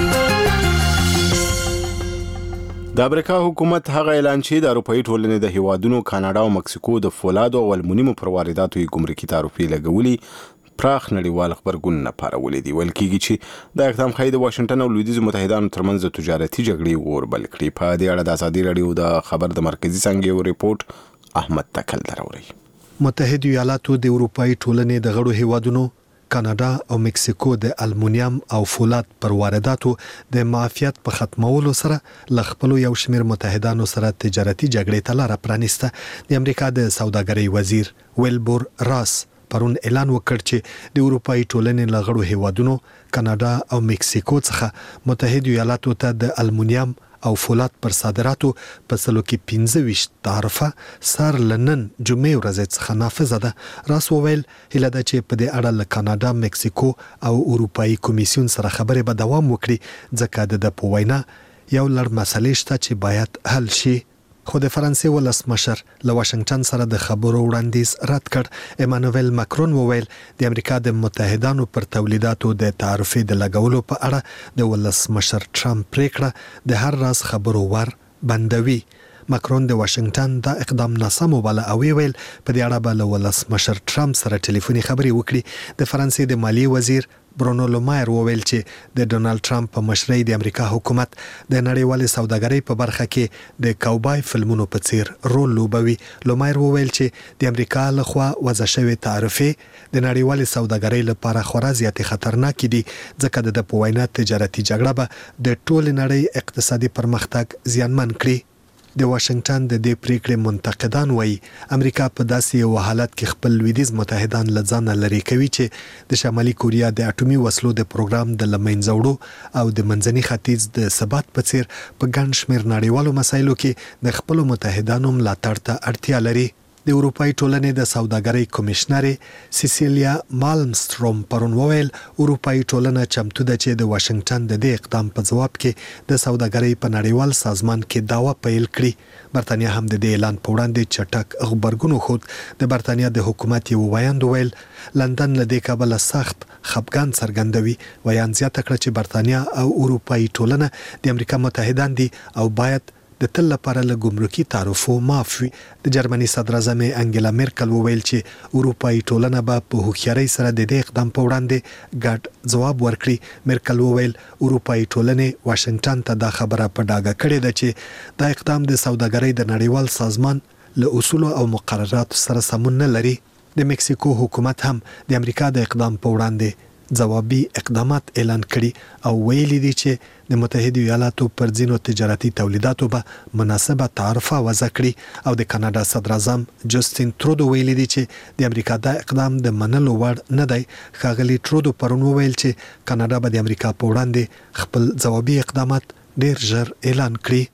[SPEAKER 1] د امریکا حکومت هغه اعلان چې د اروپאי ټولنې د هیوادونو کاناډا او مکسیکو د فولادو او المونیمو پر وارداتو یې ګمرکي تعرفې لګولي پراخ نړیوال خبرګون نه پارولې دي. ویل کېږي چې دا اقدام ښایي د واشنګټن او لویدیځو متحدانو ترمنځ د تجارتي جګړې اور بل کړي. په دې اړه د ازادي راډیو د خبر د مرکزي څانګې یو ریپورت احمد تکل دراوري.
[SPEAKER 4] متحده ایالاتو د اروپאי ټولنې د غړو هیوادونو کاناډا او مکسیکو د المونیم او فولاد پر وارداتو د معافیت په ختمولو سره ل خپل یو شمېر متحدانو سره تجارتي جګړې ته لار پرانیسته. د امریکا د سوداګرۍ وزیر ویلبور راس پرون اعلان وکړ چې د اروپאי ټولنې له غړو هیوادونو کاناډا او مکسیکو څخه متحده ایالاتو ته د المونیم او فولاد پر صادراتو په سلو کې 25 تعرفه سر لنن جمعې ورځ څخه نافذه ده. راس وویل هله ده چې په دې اړه له کاناډا، مکسیکو او اروپאי کمیسیون سره خبرې به دوام وکړي، ځکه د په وینا یو لړ مسلې شته چې باید حل شي. خو د فرانسې ولسمشر له واشنګټن سره د خبرو وړاندیز رد کړ. ایمانوئل ماکرون وویل د امریکا د متحدانو پر تولیداتو د تعرفې د لګولو په اړه د ولسمشر ټرمپ پریکړه د هر راز خبرو ور بندوي. ماکرون د واشنګټن دا اقدام ناسم وباله او ویل په دې اړه به له ولسمشر ټرمپ سره ټلیفوني خبرې وکړي. د فرانسې د مالیې وزیر برونو لومایر وویل چې د ډونالد ټرمپ په مشرۍ د امریکا حکومت د نړیوالې سوداګرۍ په برخه کې د کاوبای فلمونو په څیر رول لوبوي. لومایر وویل چې د امریکا لخوا وضع شوی تعرفې د نړیوالې سوداګرۍ لپاره خورا زیاتې خطرناکې دي، ځکه د په وینا تجارتي جګړه به د ټول نړۍ اقتصادي پرمختګ زیانمن کړي. د واشنګټن د دې پریکړې منتقدان وایي امریکا په داسې یو حالت کې خپل لویدیځ متحدان له ځانه لرې کوي چې د شمالي کوریا د اټومي وسلو د پروګرام د له منځه وړو او د منځني ختیځ د ثبات په څیر په ګڼ شمېر نړیوالو مسایلو کې د خپلو متحدانو ملاتړ ته اړتیا لري. د اروپאי ټولنې د سوداګرۍ کمشنر سیسیلیا مالمستروم پرون وویل اروپאי ټولنه چمتو ده چې د واشنگټن د دې اقدام په جواب کې د سوداګرۍ په نړیوال سازمان کې دعوه پیل کړي. برتانیا هم د دې اعلان په وړاندې چټک خبرګون خود د برتانیا د حکومت یو ویاند ویل لندن له دې کبله سخت خپګان څرګندوي. ویاند زیاته کړه چې برتانیا او اروپאי ټولنه د امریکا متحدان دي او باید د تل لپاره له ګمرکي تعرفو معاف وي. د جرمني صدر اعظم انګلا میرکل وویل چې اروپאי ټولنه به په هوښیارۍ سره د دې اقدام په وړاندې ګډ ځواب ورکړي. میرکل وویل اروپאי ټولنې واشنگټن ته دا خبره په ډاګه کړې ده چې دا اقدام د سوداګرۍ د نړیوال سازمان له اصولو او مقرراتو سره سمون نه لري. د مکسیکو حکومت هم د امریکا د اقدام په وړاندې ځوابي اقدامات اعلان کړي او ویلي دي چې د متحده ایالاتو پر ځینو تجارتي تولیداتو به مناسبه تعرفه وضع کړي او د کاناډا صدر اعظم جسټین ترودو ویلي دي چې د امریکا دا اقدام د منلو وړ نه دی. ښاغلي ترودو پرون وویل چې کاناډا به د امریکا په وړاندې خپل ځوابي اقدامات ډیر ژر اعلان کړي.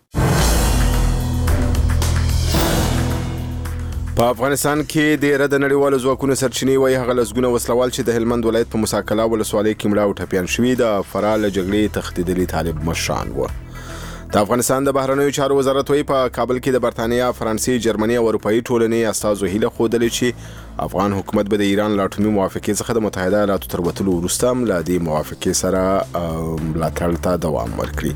[SPEAKER 1] په افغانستان کې د رد نړیوالو ځواکونو سرچینې وایي هغه لسګونه وسلوال چې د هلمند ولایت په موسی ولسوالۍ کې مړه او ټپیان شوي د فراه له جګړې تښتېدلي طالب مشران وو. د افغانستان د بهرنیو چارو وزارت وایي په کابل کې د برتانیا، فرانسې، جرمني او اروپאי ټولنې استازو هیله ښودلې چې افغان حکومت به د ایران له اټومي موافقې څخه د متحده ایالاتو تر وتلو وروسته هم له دې موافقې سره ملاتړ ته دوام ورکړي.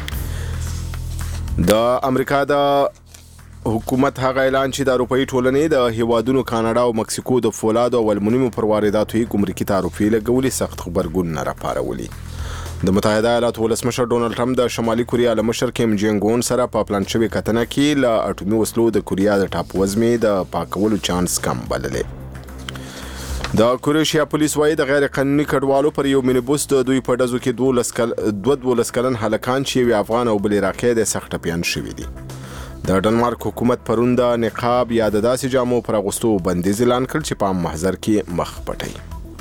[SPEAKER 1] د امریکا د حکومت هغه اعلان چې د اروپאי ټولنې د هیوادونو کاناډا او مکسیکو د فولادو او المونیمو پر وارداتو یې ګمرکي تعرفې لګولې سخت خبرګون نه راپارولي. د متحده ایالاتو ولسمشر ډونالد ټرمپ د شمالي کوریا له مشر کیم جونګ اون سره په پلان شوې کتنه کې له اټومي وسلو د کوریا د ټاپووزمې د پاکولو چانس کم بللې. د کروشیا پولیس وایي د غیر قانوني کډوالو پر یو مینیبوس د دوی په ډزو کې 12 کلن هلکان چې یو افغان او بل عراقي د سخت ټپیان شوي دي. د ډنمارک حکومت پرون د نقاب یا د داسې جامو پر اغوستو بندیز اعلان کړ چې په عام محضر کې مخ پټوي.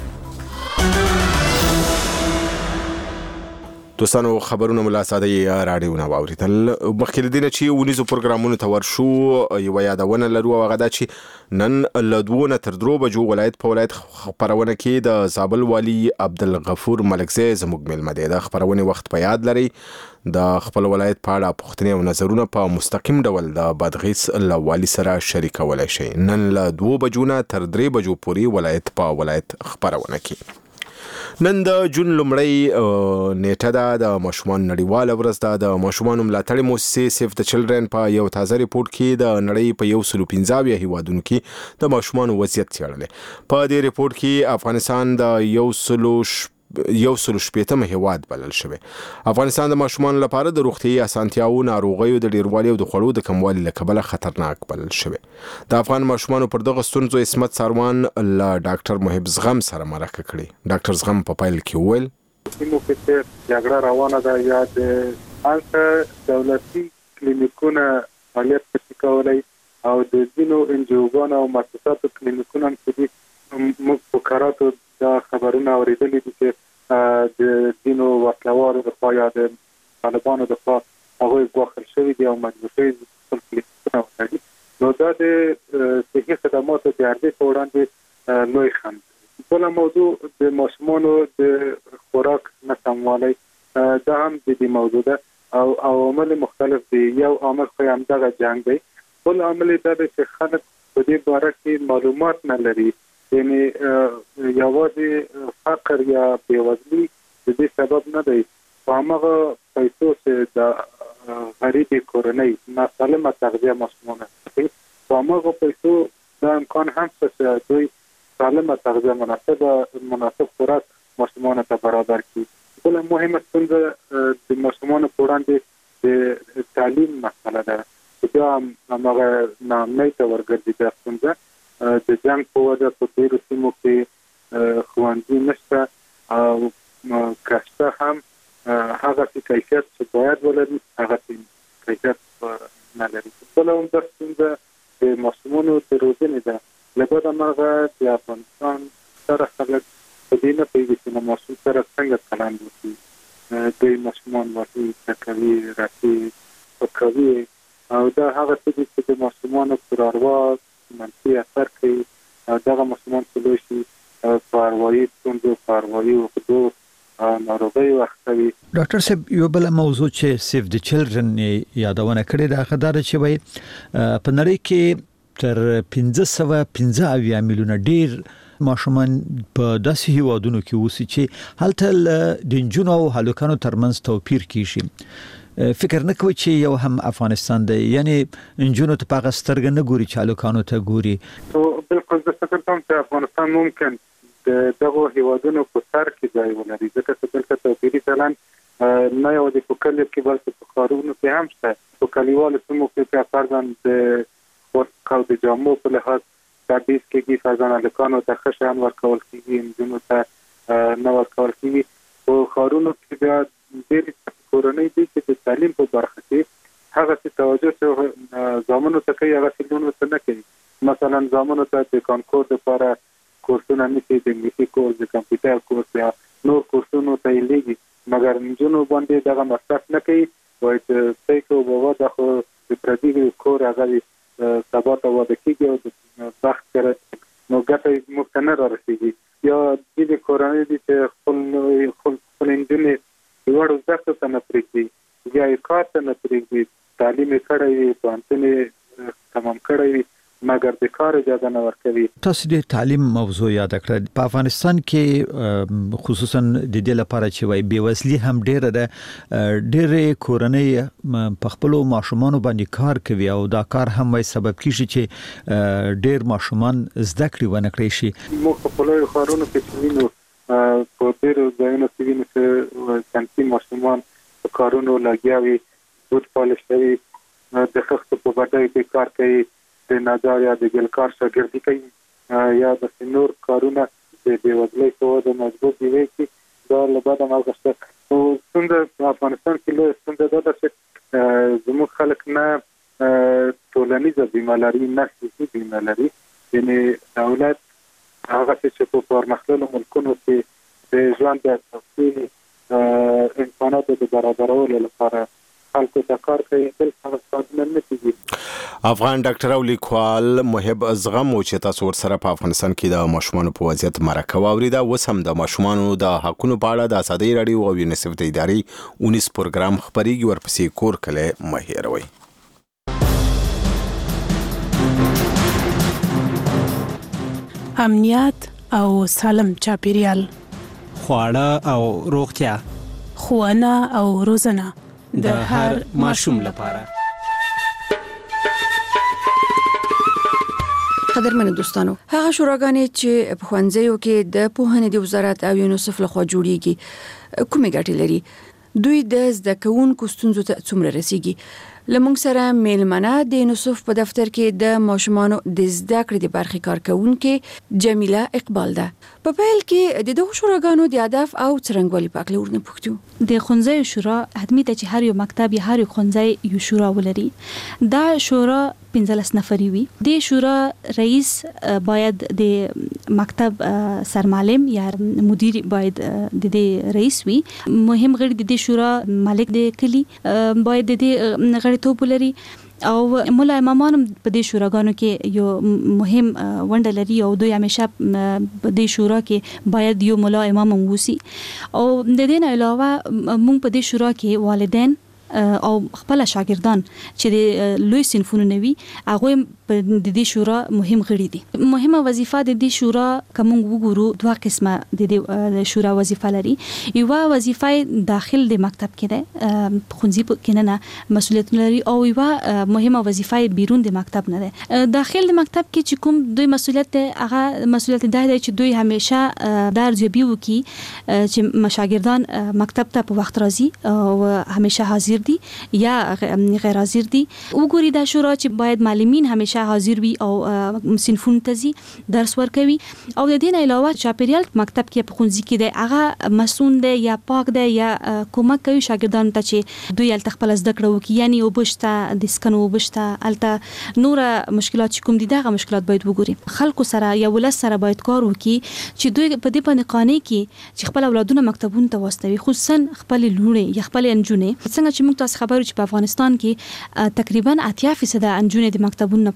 [SPEAKER 1] دوستانو خبرونه ملا ساده راډیو نه واوریدل. مخکې له دې چې ونیزو پروګرامونو ته ورشو یوه یادونه لرو او هغه دا چې نن له 2 نه تر 3 بجو ولایت په ولایت خبرونه کې د زابل والی عبدالغفور ملکزی زموږ مېلمه دی. د خبرونې وخت په یاد لري. د خپل ولایت په اړه پوښتنې او نظرونه په مستقیم ډول د بادغیس له والي سره شریکولی شئ. نن له 2 بجو نه تر 3 بجو پورې ولایت په ولایت خبرونه کې. نن د جون لومړۍ نیټه ده د ماشومان نړیواله ورځ ده. د ماشومانو ملاتړ موسسې سیف د چلډرن په یو تازه ریپورت کې د نړۍ په 115 هیوادونو کې د ماشومانو وضعیت څیړلی. په دې ریپورت کې افغانستان د 118 هیواد بلل شوی. افغانستان د ماشومانو لپاره د روغتیايي اسانتیاو، ناروغیو د ډیروالي او د خوړو د کموالي له کبله خطرناک بلل شوی. د افغان ماشومانو پر دغه ستونزو عصمت ساروان له ډاکټر محب زغم سره مرکه کړې. ډاکټر زغم په پیل کې وویل
[SPEAKER 13] کومو کې جګړه روانه ده یا د هلته دولتي کلینیکونه فعالیت کوي او د ځینو انجیوګانو او مؤسساتو کلینیکونه هم موږ په کاراتو دا خبرونه اوریدلي دي چې د ځینو وسلوالو د خوا یا د طالبانو د خوا هغوی ګواښل شوي دي او مجبور شوي دي خپل کلینیکونه وتړي. نو دا د صحي خدماتو د عرضې په وړاندې لوی خنډ. بله موضوع د ماشومانو د خوراک نه کموالی دا هم د دې موضوع ده او عوامل مختلف دي. یو عامل خو همدغه جنګ دی. بل عامل دا دی چې خلک په دې باره کې معلومات نه لري. یعنی یوازې فقر یا بېوزلي د دې سبب نه دی. په هماغه پیسو چې د غریبې کورنۍ ناسالمه تغذیه ماشومانو کوي، په هماغه پیسو دا امکان هم شته چې دوی سالمه تغذیه مناسب خوراک ماشومانو ته برابر کړي. بله مهمه ستونزه د ماشومانو په وړاندې د تعلیم مسله ده چې بیا هماغه ناامنۍ ته ورګرځي. دا ستونزه د جنګ په وجه په ډېرو سیمو کې ښوونځي نشته او که شته هم هغسې کیفیت چې باید ولري هغسې کیفیت نه لري. بله عمده ستونزه د ماشومانو د روزنې ده. له بده مرغه د افغانستان سره خلک په دې نه پوهېږي چې له ماشوم سره څنګه چلند وکړي. دوی ماشومان وهي، ټکوي، رټي، سپکوي او دا هغه څه دي چې د ماشومانو پر اروا منفي اثر کوي. دغه ماشومان چې لوی شي په اروايي ستونزو، په اروايي عقدو ناروغي واخلي.
[SPEAKER 2] ډاکټر صاحب یو بل موضوع چې سیف د چلډرن یادونه کړې ده خدای چې وي په نړۍ کې تر 515 میلیونه ډیر ماشومان په داسې هیوادونو کې اوسي چې هلته د جنونو او هلکانو ترمنځ توپیر کیږي. فکر نه کوي چې یو هم افغانستان دی، یعنی جنونو ته پاغه سترګ نه ګوري چې هلکانو ته ګوري.
[SPEAKER 13] بالکل زه فکر کوم چې افغانستان ممکن دغه هیوادونو په سر کې ځای ولري، ځکه چې دلته توپیري چلند نه یوازې په کلیو کې بلکې په ښارونو کې هم شته. په کلیوالو سیمو کې فرضاً د او د جامو په لحاظ تدریس کېږي، فرضاً هلکانو ته ښه شیان ورکول کېږي، نجونو ته نه ورکول کېږي. په ښارونو کې بیا ډېرې کورنۍ دي چې د تعلیم په برخه کې هغه توجه چې زامنو ته کوي هغه لوڼو ته نه کوي. مثلا زامنو ته د کانکور لپاره کورسونه نیسي، د انګلیسي کورس، د کمپیوټر کورس یا نور کورسونو ته یې لیږي، مګر نجونو باندې دغه مصرف نه کوي. وایي چې څه کوو بابا دا خو د پردي کور هغه سبا ته واده کېږي او د بخت سره نو ګټه یې موږ ته نه رارسېږي. یا ځینې کورنۍ دي چې خپل نجونې لوړو زده کړو ته نه پرېږدي یا یې کار ته نه پرېږدي، تعلیم یې کړی وي، پوهنتون یې تمام کړی وي، مګر د کار اجازه نه ورکوي.
[SPEAKER 2] تاسو د تعلیم موضوع یاد کړل. په افغانستان کې خصوصا د دې لپاره چې وای بیوزلي هم ډیره ده، ډېرې کورنۍ په خپل ماشومان باندې کار کوي او دا کار هم وای سبب کیږي چې ډېر ماشومان زده کړې ونه کړی شي.
[SPEAKER 13] موږ په لوی ښارونو کې وینو په ډېرو ځایونو کې وینو چې صنفي ماشومان په کارونو لګیا وي، بوټ پالش کوي، د خښتو په بډۍ کې کار کوي، د نجار یا د ګلکار شاګردي کوي یا د نور کارونه د بېوزلۍ په وجه مجبور دي وکړي. دا له بده مرغه شته. خو ستونزه په افغانستان کې لویه ستونزه دا ده چې زموږ خلک نه ټولنیزه بیمه لري نه صحي بیمه لري. یعنې دولت هغه چې په پرمختللو ملکونو کې د ژوند د اساسي امکاناتو د برابرولو لپاره خلکو ته کار کوي، بل هغه ستونزه نه کېږي.
[SPEAKER 1] افغان ډاکټر او لیکوال محب زغم چې تاسو ورسره په افغانستان کې د ماشومانو په وضعیت مرکه واوریده. اوس هم د ماشومانو د حقونو په اړه د ازادي راډیو او یونیسف د ادارې 19 پروګرام خبريږي، ورپسې کور کله مه هېروئ.
[SPEAKER 21] امنیت او سالم چاپیریال،
[SPEAKER 22] خواړه او روغتیا،
[SPEAKER 21] ښوونه او روزنه
[SPEAKER 22] د هر ماشوم لپاره.
[SPEAKER 23] قدرمنو دوستانو، هغه شوراګانې چې په ښوونځیو کې د پوهنې د وزارت او یونیسف لخوا جوړیږي کومې ګټې لري؟ دوی د زده کوونکو ستونزو ته څومره رسیږي؟ لمونږ سره میلمنه د یونیسف په دفتر کې د ماشومانو د زده کړې د برخې کارکونکې جمیله اقبال ده. په پیل کې د دغه شوراګانو د هدف او څرنګوالي په اړه ورنه پوښتو.
[SPEAKER 24] د ښوونځیو شورا حتمی ته چې هر یو مکتب یا هر یو ښوونځی یو شورا ولري. دا شورا 15 نفری وي. د شورا رئیس باید د مکتب سرمعلم یا مدیر باید د دې رئیس وي. مهم غړي د شورا مالک د کلی باید د غړي توپ لري او مولا امامان په دې شوراګانو کې یو مهم ونډه لري او دوی همیشه په دې شورا کې باید یو مولا امام ووسی. او د دې نه علاوه موږ په دې شورا کې والدین او خپل شاګردان چې د لوی صنفونو نوي هغه په دې شورا مهم غړي دي. مهمه وظیفه د دې شورا کوم وګورو دوه قسمه د شورا وظیفه لري. یو وظیفه داخل د مکتب کې ده، ښوونځي کې نه مسؤلیت لري، او یو مهمه وظیفه بیرون د مکتب نه ده. داخل د مکتب کې چې کوم دوی مسؤلیت هغه مسؤلیت دی چې دوی همیشه در ځبي وکي چې شاګردان مکتب ته په وخت راځي او همیشه حاضر دي یا غیر حاضر دي. وګوري دا شورا چې باید معلمین همیشه حاضر وي او صنفونو ته ځي درس ورکوي. او د دې نه علاوه چاپیریال مکتب کې په ښوونځي کې دی هغه مسون دی یا پاک دی یا کومک کوي شاګردانو ته چې دوی الته خپل زده کړه وکړي. یعنی وبشته د سکنو وبشته الته نور مشکلات چې کوم دي دغه مشکلات باید وګوري. خلکو سره یا ولس سره باید کار وکړي چې دوی په دې باندې قانع کې چې خپل اولادونه مکتبونو ته واستوي، خصوصا خپل لونې یا خپل انجونې. څنګه چې موږ تاسو خبرو چې په افغانستان کې تقریبا 80% انجونې د مکتبونو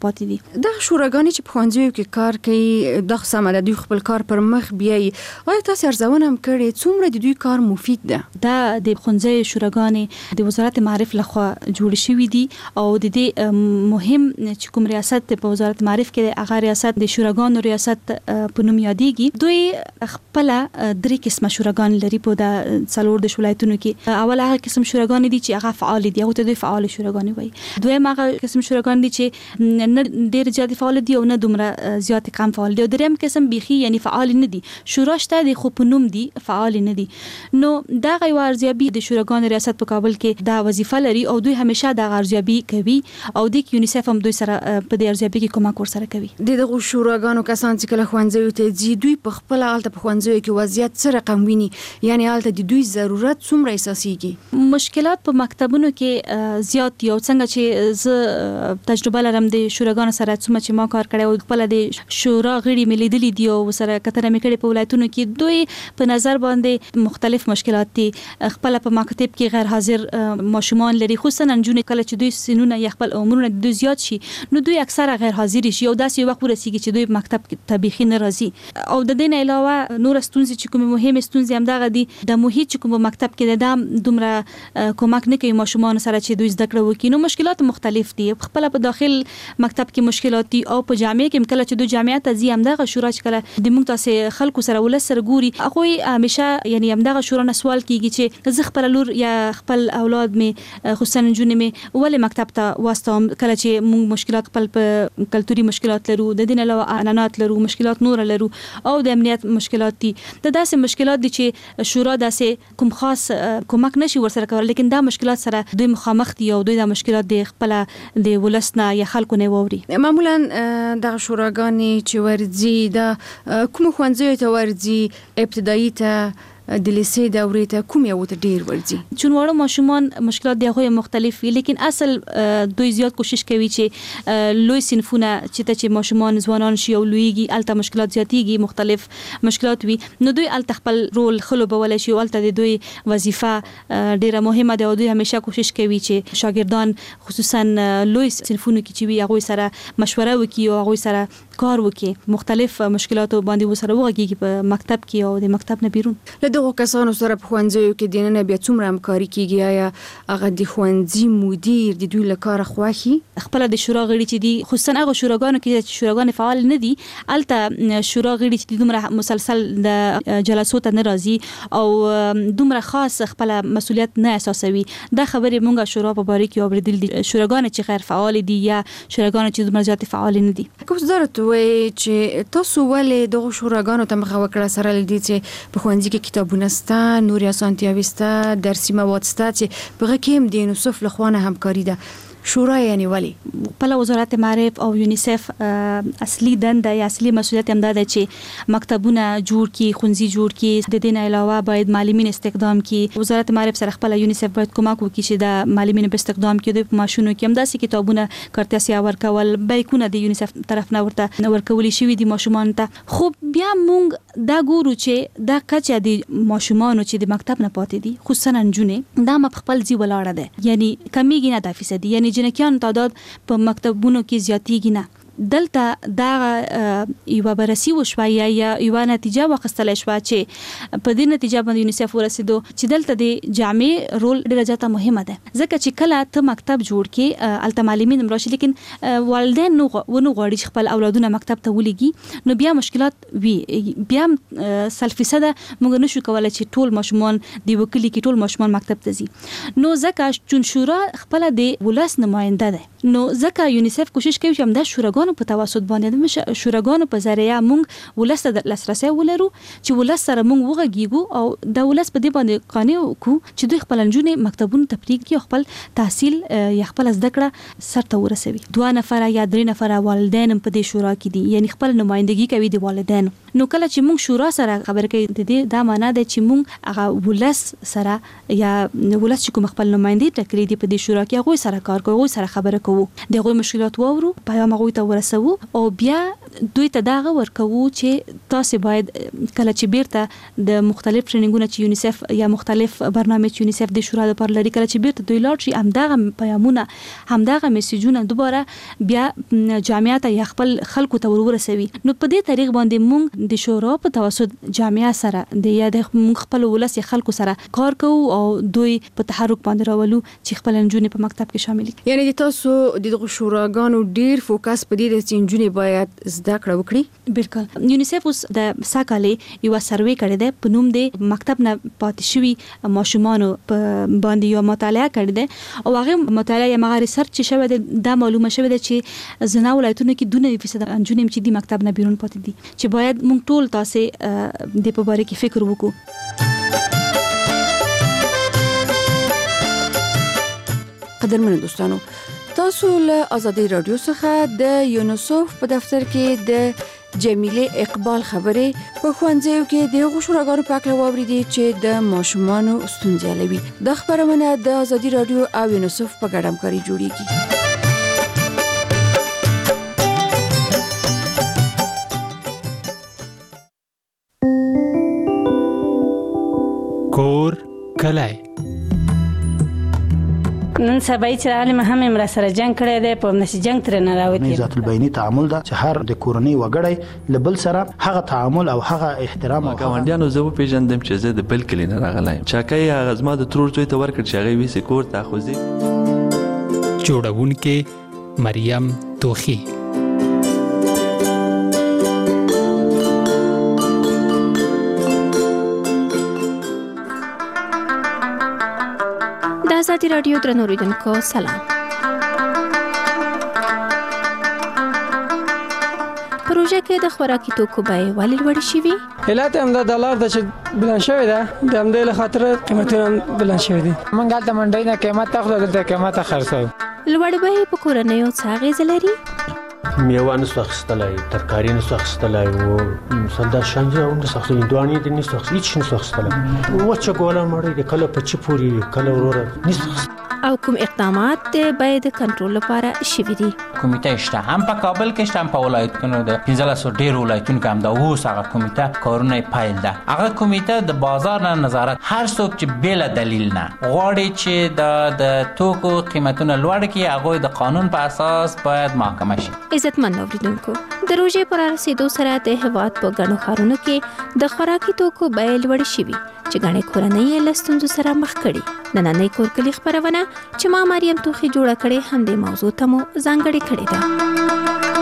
[SPEAKER 23] پاتې دي. د شوراګانې چې په ښوونځیو کې کار کوي د سمه د دوی خپل کار پر مخ بیایي، آیا تاسو ارزونه هم کړې څومره د دوی کار مفید ده؟
[SPEAKER 24] دا د ښوونځي شوراګانې د وزارت معارف لخوا جوړ شوې دي او د دې مهم چې کوم ریاست په وزارت معارف کې هغه ریاست د شوراګانو ریاست په نوم یادېږي. دوی خپل درې قسمه شوراګان لري په د څلور د ولایتونو کې. اول هغه قسم شوراګان دي چې هغه فعال دي او ته دوی فعال شوراګان وایي. دویم هغه قسم شوراګان دي چې نه ډېر زیات فعال دي او نه دومره زیات کم فعال دي. دریم قسم بيخي یعنی فعال نه دي، شورا شته دي خو په نوم دي فعال نه دي. نو دا غي ارزیابي د شوراګان ریاست په کابل کې دا وظیفه لري او دوی همیشه دا ارزیابي کوي او د یونیسف هم دوی سره په دې ارزیابي کې کومک ورسره کوي.
[SPEAKER 23] دغه شوراګانو کسان چې کله ښوونځیو ته ځي دوی په خپل حالت په ښوونځیو کې وضعیت څه رقم ویني، یعنی حالت د دوی ضرورت څومره احساسيږي؟
[SPEAKER 24] مشکلات په مکتبونو کې زیات یو څنګه چې ز تجربه لرم د شوراګانو سره څومره چې ما کار کړی او خپل د شورا غړي ملي دي او سره کتره مې کړې په ولایتونو کې دوی په نظر باندې مختلف مشکلات دي. خپل په مکتب کې غیر حاضر ماشومان لري، خصوصا نجونې کله چې دوی سنونه یا خپل عمرونه د زیات شي نو دوی اکثره غیر حاضر شي او داسې وخت ورسیږي چې دوی مکتب کې طبيخي نه راځي. او د دې نه علاوه نور ستونزې چې کوم مهمه ستونزې هم دغه دي د محیط چې کوم مکتب کې د دومره کومک نه کوي ماشومان سره چې دوی زده کړه وکړي. نو مشکلات مختلف دي، خپل په داخل مکتب کې مشکلات دي او په جامعه کې کله چې دوی جامعه ته ځي هم دغه شورا چې کله د موږ تاسو خلکو سره ولسر ګوري هغه همیشه یعنی هم دغه شورا نه سوال کیږي چې زه خپل لور یا خپل اولاد می خصوصا جنونه می ولې مکتب ته واستوم کله چې موږ مشکلات خپل په کلتوري مشکلات لرو، د دین علاوه اعلانات لرو، مشکلات نور لرو او د امنیت مشکلات دي. د داسې مشکلات دي چې شورا داسې کوم خاص کومک نشي ورسره کول، لیکن دا مشکلات سره دوی مخامخ دي او دوی دا مشکلات د خپل د ولسنا یا خلکو نه ووري.
[SPEAKER 23] معمولا د شوراګانې چې ورځي د کوم ښوونځیو ته ورځي ابتدایي ته د لیسې دورې ته کوم یو ته ډیر ورځي؟
[SPEAKER 24] چون وړو ماشومان مشکلات دی هغه مختلف وي، لیکن اصل دوی زیات کوشش کوي چې لوی صنفونه چې ماشومان ځوانان شي او لویږي الته مشکلات زیاتېږي، مختلف مشکلات وي نو دوی الته خپل رول خلوبول شي او الته دوی وظیفه ډیره مهمه ده او دوی همیشه کوشش کوي چې شاګردان خصوصا لوی صنفونه کې چې وي هغه سره مشوره وکړي او هغه سره کار وکړي، مختلف مشکلات باندې وسره وغږیږي په مکتب کې او د مکتب نه بیرون.
[SPEAKER 23] دغه کسانو سره په ښوونځیو کې د نن بیا څومره همکاري کیږي؟ آیا هغه د ښوونځي مدیر د دوی لپاره خوښي؟
[SPEAKER 24] خپل د شورا غړي چې دي خصوصا هغه شوراګانو کې چې شوراګان فعال نه دي الته شورا غړي چې دومره مسلسل د جلسو ته ناراضي او دومره خاص خپل مسؤلیت نه احساسوي. دا خبره مونږه شورا په باره کې اوریدل دي شوراګان چې غیر فعال دي یا شوراګان چې دومره زیات فعال نه دي.
[SPEAKER 23] کوم ضرورت وي چې تاسو ولې دغه شوراګانو ته مخه وکړه سره لدی چې په ښوونځي کې کتابونه ستا، نوري اسانتیاوي ستا، درسي مواد ستا چې په هغه کې هم د یونیسف له خوا نه همکاري ده. شورا یعنی ولی
[SPEAKER 24] په وزارت معارف او یونیسف اصلي دنده یا اصلي مسؤلیت هم ده چې مکتبونه جوړ کی، ښوونځي جوړ کی، د دې نه علاوه باید معلمین استخدام کی. وزارت معارف سره خپل یونیسف باید کومک وکړي چې د معلمین په استخدام کې د ماشونو کې هم داسې کتابونه کارتیا ورکول بیکونه د یونیسف طرف نه ورته ورکول شي دي ماشومان ته. خو بیا مونږ دا ګورو چې دا کچه د ماشومان چې د مکتب نه پاتې دي خصوصا نجونه دا په خپل ځای ولاړه ده، یعنی کمیږي نه 10% یعنی جنکیان تعداد په مکتبونو کې زیاتېږي نه. دلته دا یو بررسي وشو یا یو نتیجه واخیستل شو چې په دې نتیجه باندې یونیسف ورسېدو چې دلته د جامع رول ډیره زیاته مهمه ده، ځکه چې کله ته مکتب جوړ کې الته معلمین مراشي لیکن والدین نو غواړي خپل اولادونه مکتب ته ولېږي نو بیا مشکلات وي. بیا 100% موږ نشو کولای چې ټول ماشومان دی وکړي کې ټول ماشومان مکتب ته ځي. نو ځکه چې شورا خپل د ولس نماینده ده نو ځکه یونیسف کوشش کوي چې هم د شوراګانو په توسط باندې د شوراګانو په ذریعہ موږ ولس ته لاسرسي ولرو چې ولس سره موږ وغږیږو او د ولس په دې باندې قانع وکړو چې دوی خپل نجونې مکتبونو ته پریږدي او خپل تحصیل یا خپل زده کړه سرته ورسوي. 2 نفر یا 3 نفر والدین په دې شورا کې دي، یعنی خپل نمائندګي کوي د والدین. نو کله چې موږ شورا سره خبرې کوي د دې دا معنی ده چې موږ هغه ولس سره یا ولس چې کوم خپل نمائندګي ټاکلي دي په دې شورا کې هغه سره کار کوي، هغه سره خبرې کوو، دغه مشکلات وورو، پیغام هغه ته ورسوو او بیا دوی ته دا ورکوو چې تاسو باید کله چې بیرته د مختلف ټریننګونو چې یونیسف یا مختلف برنامه چې یونیسف د شورا لپاره لري کله چې بیرته دوی لاړ شي همدغه پیغامونه همدغه میسجونه دوباره بیا جامعه یا خپل خلکو ته ورسوي. نو په دې طریق باندې موږ د شورا په توسط جامعه سره د یا د خپل ولس خلکو سره کار کوو او دوی په تحرک باندې راولو چې خپل نجونې په مکتب کې شامل کړي.
[SPEAKER 23] یعنی تاسو د شوراګانو ډیر فوکس په دې چې نجونې باید زده کړه وکړي.
[SPEAKER 24] بالکل یونیسف اوس د ساکالې یو سروې کړی دی په نوم د مکتب نه پاتې شوي ماشومان په باندې یو مطالعه کړی دی او هغه مطالعه یا مغا ریسرچ شوی دی دا معلومه شوی دی چې زنا ولایتونو کې 2% نجونې چې د مکتب نه بیرون پاتې دي چې باید موږ ټول تاسو د په اړه کې فکر وکړو.
[SPEAKER 23] قدرمن دوستانو تاسو له ازادي رادیو څخه د یونیسف په دفتر کې د جمیله اقبال خبرې په خوانځیو کې د غوښراګانو په اړه واوریدي چې د ماشومانو ستونزې لوي. د خبرونه د ازادي رادیو او یونیسف په ګډه همکاري جوړیږي.
[SPEAKER 22] کور کلای
[SPEAKER 3] نن سبا چې عالم هم امر سره جنگ کړی دی په نشي جنگ تر نه راوتی.
[SPEAKER 5] ذات البینی تعامل دا چې هر د کورنۍ وګړی لبل سره هغه تعامل او هغه احترام او
[SPEAKER 6] ګاونډیانو زه په پیژندم چې زه د بل کلی نه راغلایم. چاکای هغه زما د ترور زوی ته ورکړ چې هغه ویسې کور ته خوځي.
[SPEAKER 22] جوړونکې مریم توخی.
[SPEAKER 7] آزادی رادیو درنو اوریدونکو سلام. پروژه کې د خوراکي توکو بیې ولې لوړې شوې؟
[SPEAKER 25] علت هم د ډالر د چې بلند شوی ده د همدې له خاطر قیمتونه بلند شوي دي. موږ هلته منډۍ نه قیمت اخلو دلته قیمت خرڅوو.
[SPEAKER 7] لوړې بیې په کورنیو څه اغېزه لري؟
[SPEAKER 26] میوه نسو اخیستلای، ترکاری نسو اخیستلای و مثلا شانجه هم نسو اخیستلای، هندوانې دې نسو اخیستلای، هیڅ نسو اخیستلای. وچه ګوله مړی د کله په چی پوری کله وروره نسو اخیستلای.
[SPEAKER 7] او کوم اقدامات د بیې د کنټرول لپاره شوي دي؟
[SPEAKER 27] کمیټه شته هم په کابل کې شته هم په ولایتونو د 15 ډیر ولایتونو کې هم دا اوس هغه کمیټه کارونه پیل ده. هغه کمیټه د بازار نه نظارت هر څوک چې بل دلیل نه غواړي چې د توکو قیمتونه لوړ کړي هغه د قانون په اساس باید محاکمه شي.
[SPEAKER 7] عزتمن اوریدونکو د روزې پر رسیدو سره د هیواد په ګڼو ښارونو کې د خوراکي توکو بیې لوړې شوي چې ګڼې کورنۍ یې له ستونزو سره مخ کړي. نننۍ کورکلي خپرونه چې ما مریم توخی جوړه کړې هم د موضوع ته مو ځانګړې کړې ده.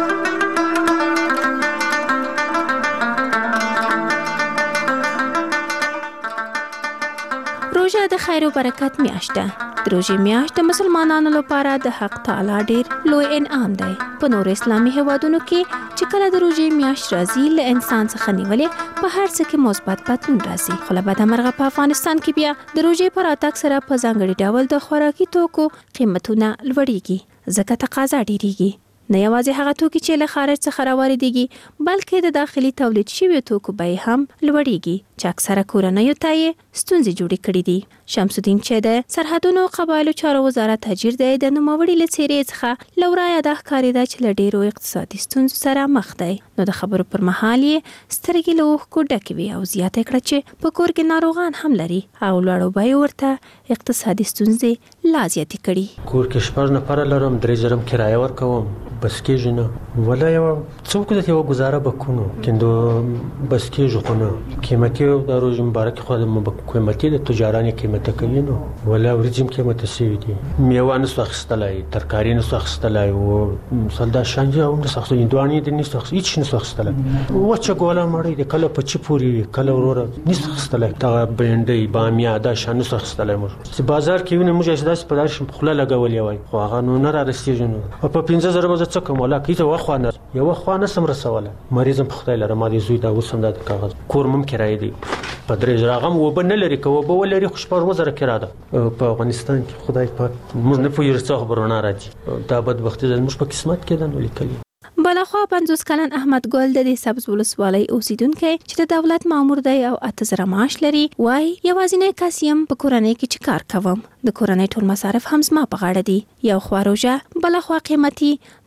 [SPEAKER 7] روژه د خیر او برکت میاشت ده. د روژې میاشت د مسلمانانو لپاره د حق تعالی ډیر لوی انعام دی. په نور اسلامي هیوادونو کې چې کله د روژې میاشت راځي له انسان څخه نیولې په هر څه کې مثبت بدلون راځي. خو له بده مرغه په افغانستان کې بیا د روژې پر راتګ سره په ځانګړي ډول د خوراکي توکو قیمتونه لوړیږي ځکه تقاضا ډیریږي. نه یوازې هغه توکي چې له خارج څخه راوړيږي بلکې د داخلي تولید شویو توکو بیې هم لوړیږي چې اکثره کورنیو ته یې ستونزې جوړې کړې دي. شمس الدین چې د سرحدونو قبایلو چارو وزارت تاجر دی د نوموړي له څیرې څخه لورایه د ښکارېده چې له ډېرو اقتصادي ستونزو سره مخ دی. نو د خبرو پر مهال یې سترګې له اوښکو ډکې وې او زیاته کړه چې په کور کې ناروغان هم لري او لوړو بیې ورته اقتصادي ستونزې لا زیاتې کړي.
[SPEAKER 26] کور کې 6 نفر لرم 3 زره کرایه ورکوم بس کېږي نه ولا یو څوک د یو گزاره بکونو کیندو بس کېږي خو نه قیمتي د روز مبارک خو د قیمتي د تجارانه قیمت کوي نو ولا ورجم قیمت سوي دي. میوه نسو اخیستلای، ترکاری نسو اخیستلای و مثلا شانجه هم نسو اخیستلای، هندوانې دې نسو اخیستلای، هیڅ نسو اخیستلای. وچه ګوله مړی د کله په چی پوری کله وروره نسو اخیستلای. دا برنډي بامیه دا شان نسو اخیستلای. موږ چې بازار کې ونه موږ اساس په داش خله لګولې وای خو هغه نو نه را رسیږي نو په 15000 څه کوم ولا کیته واخوانه یو خوانه سم رسوله مریضم په خدای لره ما دي زوی دا وسم د کاغذ کور مم کرای دی په درې راغم و بنه لري کو به ولري خوشپار وزره کرا ده په افغانستان کې خدای پاک موږ نه پوهیږو څه خبرونه راځي دا بدبختی د موږ په قسمت کې ده نو لیکلي.
[SPEAKER 7] بلخوا 50 کلن احمد ګل د سبز ولسوالۍ اوسیدونکی چې د دولت مامور دی او 8000 معاش لري وای یوازینی کس یم په کورنۍ کې چې کار کوم د کورنۍ ټول مصارف هم زما په غاړه دي. یو خواروجه بلخوا قیمتي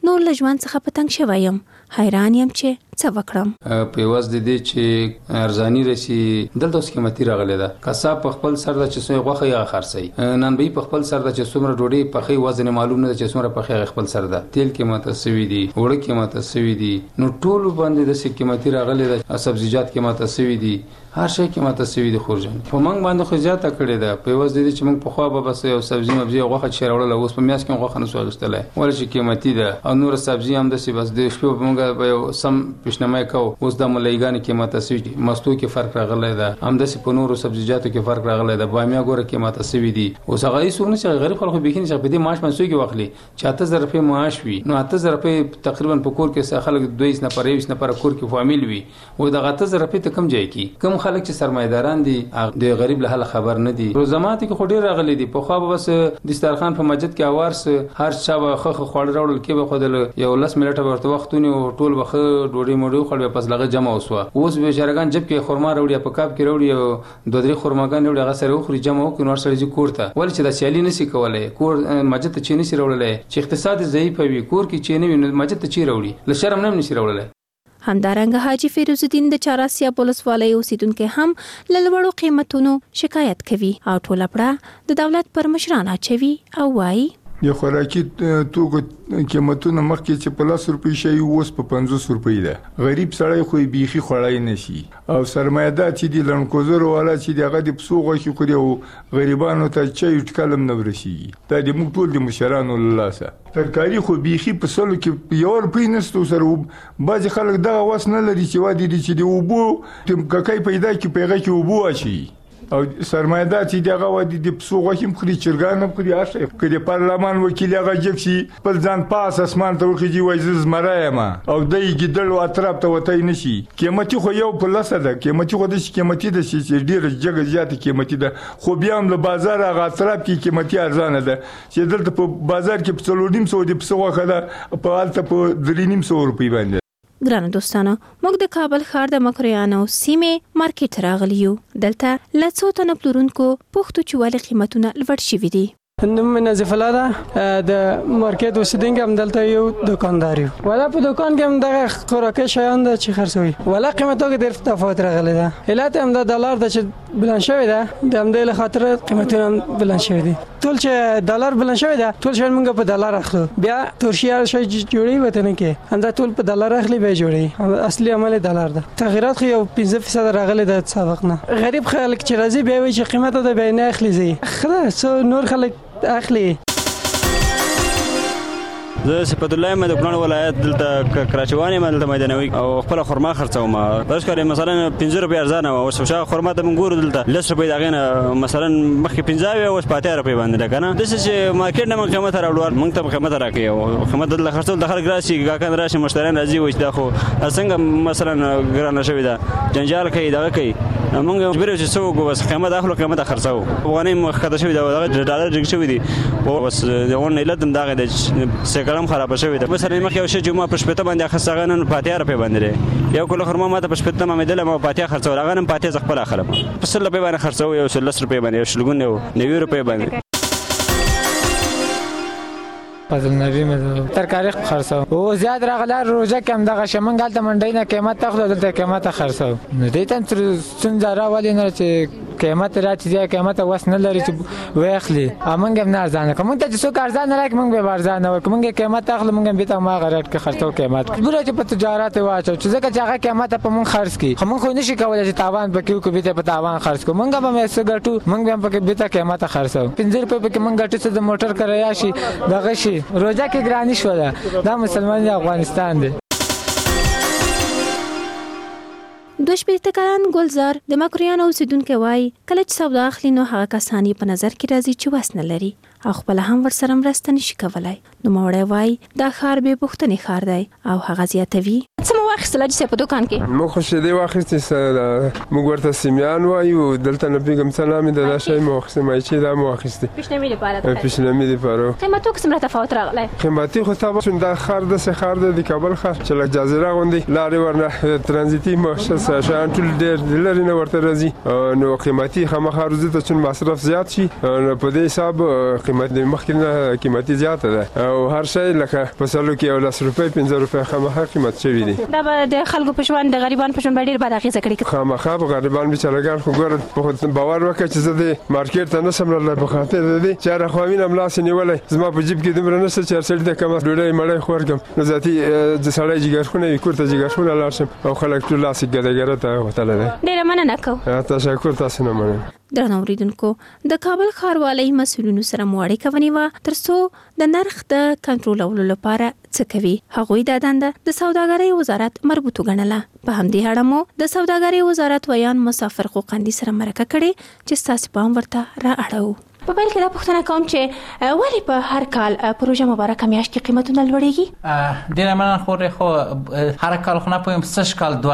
[SPEAKER 7] نور له ژوند څخه په تنګ شوی یم. حیران یم چې څه وکړم.
[SPEAKER 8] په واز د دې چې ارزانی رسی دلته اوس قیمتي راغلی ده. قصاب په خپل سر د چې څومره غوښه یا خرڅي، نن به په خپل سر د چې څومره ډوډۍ په خي وزن معلوم نه چې څومره په خي خپل سر ده. تیل قیمت سوي دي، وړه قیمت سوي دي، نو ټول باندې د قیمتي راغلی ده. سبزیجات قیمت سوي دي، هر شی قیمت سوي دي. خورجن په منګ باندې خو زیاته کړې ده. په واز د دې چې موږ په خوا به بس یو سبزی مبزی غوښه چې راوړل، اوس په میاس کې غوښه نه سو غشتله ولې چې قیمتي ده. او نور سبزی هم د سی بس د شپې په موږ به یو سم پښنمای کو. اوس د ملایګان قیمت سوي دي، مستو کې فرق راغلی ده. هم د سی په نورو سبزیجاتو کې فرق راغلی ده. بامیه ګوره قیمت سوي دي. اوس هغه یې سونه چې غریب خلکو به کې چې په دې معاش منسوي کې واخلي چې 8000 روپے معاش وي، نو 8000 روپے تقریبا په کور کې خلک 2 نه پر 20 نه پر کور کې فامیل وي. او د 8000 روپے ته کم ځای کې کم خلک چې سرمایداران دي د غریب له حال خبر نه دي. روزمات کې خو ډیر راغلي دي. په خو به بس دسترخوان په مسجد کې اوارس هر چا به خخ خوړ راوړل کې به خدل یو 10 منټه ورته وختونه ټول به ډوډۍ مړو خړ په لغه جمع وسو. اوس به شرګان جب کې خرما راوړي په کاپ کې راوړي دوه درې خرماګان راوړي هغه سره خوري جمع وکړي نو سره ځي کورته ول چې د سیالي نسی کولای کور مسجد ته چینی سره راوړل چې اقتصاد ضعیف وي کور کې چینی وي مسجد ته چی راوړي ل شرم نه نشي راوړل.
[SPEAKER 7] همدارنګه حاجی فیروز الدین د چاراسیا ولسوالۍ اوسیدونکو هم له لوړو قیمتونو شکایت کوي او ټوله پړه د دولت پر مشران اچوي او وایي
[SPEAKER 9] د خوراکي توکو قیمتونه مخکې چې په 10 روپۍ شي اوس په 50 روپۍ ده. غریب سړی خو بیخي خړای نشي او سرمایدار چې دی لنکوزر والا چې دغه د پسو غوښي خوري او غریبانو ته چې ټکلم نه ورسیږي. دا د موږ ټول د مشرانو لاسه ترکاری خو بیخي په سلو کې یو روپۍ نستو سره بعض خلک دغه واس نه لري چې وادي دي چې دی وبو تم ککای پیدا کی پیغه کې وبو شي او سرمایدار چې دغه وادي د پسو غوښیم خوري چرګان خوري هرڅه کله پارلمان وکیل هغه جکسي په ځان پاس اسمان ته وخیږي وای زمرایم او دای ګډل او اطراف ته وتای نشي. قیمتي خو یو په لاسه ده. قیمتي خو د قیمتي د شي ډیر جګ زیات قیمتي ده. خو بیا هم له بازار هغه اطراف کې قیمتي ارزانه ده چې دلته په بازار کې په 350 د پسو غوښه ده په حالت په 350 روپۍ باندې.
[SPEAKER 7] ګرانو دوستانو موږ د کابل ښار د مکریانو سیمې مارکیټ راغلیو. دلته لڅو تنه پلورونکو پوښتو چې ولې قیمتونه لوړ شوي دي.
[SPEAKER 25] نوم نظیف الله ده د مارکیټ اوسیدونکو هم دلته یو دکاندار یو ولا په دکان کې هم د خوراکي شیان د چې خرڅوي ولا قیمتو کې ډېر تفاوت راغلی ده. علت هم د ډالر د چې بلند شوی ده د همدې له خاطر قیمتونه هم بلند شوی دي. ټول چې ډالر بلند شوی ده ټول شی موږ په ډالر اخلو بیا تورشیا شی جوړي وته نه کې همدا ټول په ډالر اخلي به جوړي اصلي عمل ډالر ده. تغیرات خو یو 15% راغلی ده سابق نه. غریب خلک چې راځي به وي چې قیمت د به نه اخلي زی خلاص نور خلک اخلي.
[SPEAKER 10] زه صفت الله مې د کونړ ولایت دلته کراچواني مې دلته میدانوي او خپل خرما خرڅوم. پس کړي مثلا 15 روپۍ ارزانه او شوشا خرما ته موږ ګورو دلته 10 روپۍ دغه نه مثلا مخکې 15 او 15 روپۍ باندې کنه د څه مارکیټ نه موږ قیمت راوړو موږ ته قیمت راکې او قیمت دلته خرڅول د خلک راشي ګاکان راشي مشتریان راځي وای دا خو څنګه مثلا ګرانه شوی دا جنجال کوي دا کوي موږ بیره چې څو کو بس قیمت اخلو قیمت خرڅو افغاني مخکته شوی دا ډالر جګ شوی دي او بس دغه نه لدم دغه د کلام خراب شوی ده. مثلا مخ یو شی جمعه په شپته باندې خرڅغه نن 15 روپۍ باندې یو کله خرما ماته په شپته باندې دله ما 15 خرڅول هغه نن 15 خپل اخلم په 100 روپۍ باندې خرڅو یو 10 روپۍ باندې یو شلګون یو 90 روپۍ باندې
[SPEAKER 25] فضل نبی مې ترکاری خرڅو او زیات راغله روزه کم دغه شمنګال ته منډی نه قیمت تخلو دلته قیمت خرڅو نو دې تم تر څنګه راولې نه چې قیمت راځي چې قیمت واس نه لري چې واخلي امنګ نه ارزانه کوم ته چې څو ارزانه نه راک موږ به ارزانه کوم قیمت تخلو موږ به ته ما غرات کې خرڅو قیمت بره چې په تجارت واچو چې ځکه چې هغه قیمت په موږ خرڅ کی خو موږ خو نشي کولای چې تاوان پکې کو به په تاوان خرڅ کو موږ به مې څنګه موږ به پکې به ته قیمت خرڅو 15 روپۍ پکې موږ ګټه څه د موټر کریا شي دغه شي روزه کې ګرانی شو دا مسلمان افغانستان دی.
[SPEAKER 7] دوش بیرته کلان ګلزار د مکریانو اوسیدونکو وای کله چې سودا اخلي نو هغه کسانی په نظر کې راځي چې واس نه لري او خپل هم ورسره مرسته نشي کولای. نو موړی وای دا خار به پښتني خار دی او هغه زیاتوي څه مو واخیستل چې په دکان کې
[SPEAKER 11] مو خو شه دی واخیستې سره موږ ورته سیمیان وایو دلته نه پیګم سلام د لاشي مو خصه مې چې دا مو واخیستې
[SPEAKER 7] پښنمې لپاره
[SPEAKER 11] پښنمې لپاره
[SPEAKER 7] قیمتو څومره تفاوت راغلی
[SPEAKER 11] قیمتي خو تاسو دا خار د کابل خار چې له جزیره غوندي لارې ورنه ترانزیتي مؤسسه شان ټول ډېر لري نه ورته راځي نو قیمتي خامخا روزي ته چون مصرف زیات شي په دې حساب قیمت مخکې قیمتي زیاته ده او هر شی لکه په سلو کې 10 روپۍ 15 روپۍ خامخا قیمت شوی دي.
[SPEAKER 24] دا به د خلکو په ژوند د غریبانو په ژوند ډېر بد اغېزه کړې.
[SPEAKER 11] خامخا په غریبان بیچارهګان خو ګوره باور وکړه چې زه د مارکیټ ته نشم راتلی په خاطر د دې چې هر خوامین هم لاس نیولې زما په جیب کې دومره نشته چې هر سړي ته کم ډوډۍ مړۍ خور کړم نو ذاتي د سړی جګرخونه وي کور ته جګرخونه لاړ شم او خلک ټول لاس یې ګډه ته وتلی دی.
[SPEAKER 24] ډېره مننه کوم.
[SPEAKER 11] تشکر تاسو نه مننه.
[SPEAKER 7] درنو اوریدونکو د کابل ښاروالۍ مسؤلینو سره مو اړیکه ونیوه ترڅو د نرخ د کنټرولولو لپاره څه کوي. هغوی دا دنده د سوداګرۍ وزارت مربوط وګڼله. په همدې اړه مو د سوداګرۍ وزارت ویان مسافر خوقندي سره مرکه کړې چې ستاسو پام ورته را اړوو. په پیل کې دا پوښتنه کوم چې ولې په هر کال پروژه مبارکه میاشت کې قیمتونه لوړېږي؟
[SPEAKER 27] ډېره مننه خورې خو هر کال خو نه پوهیم سږ کال دوه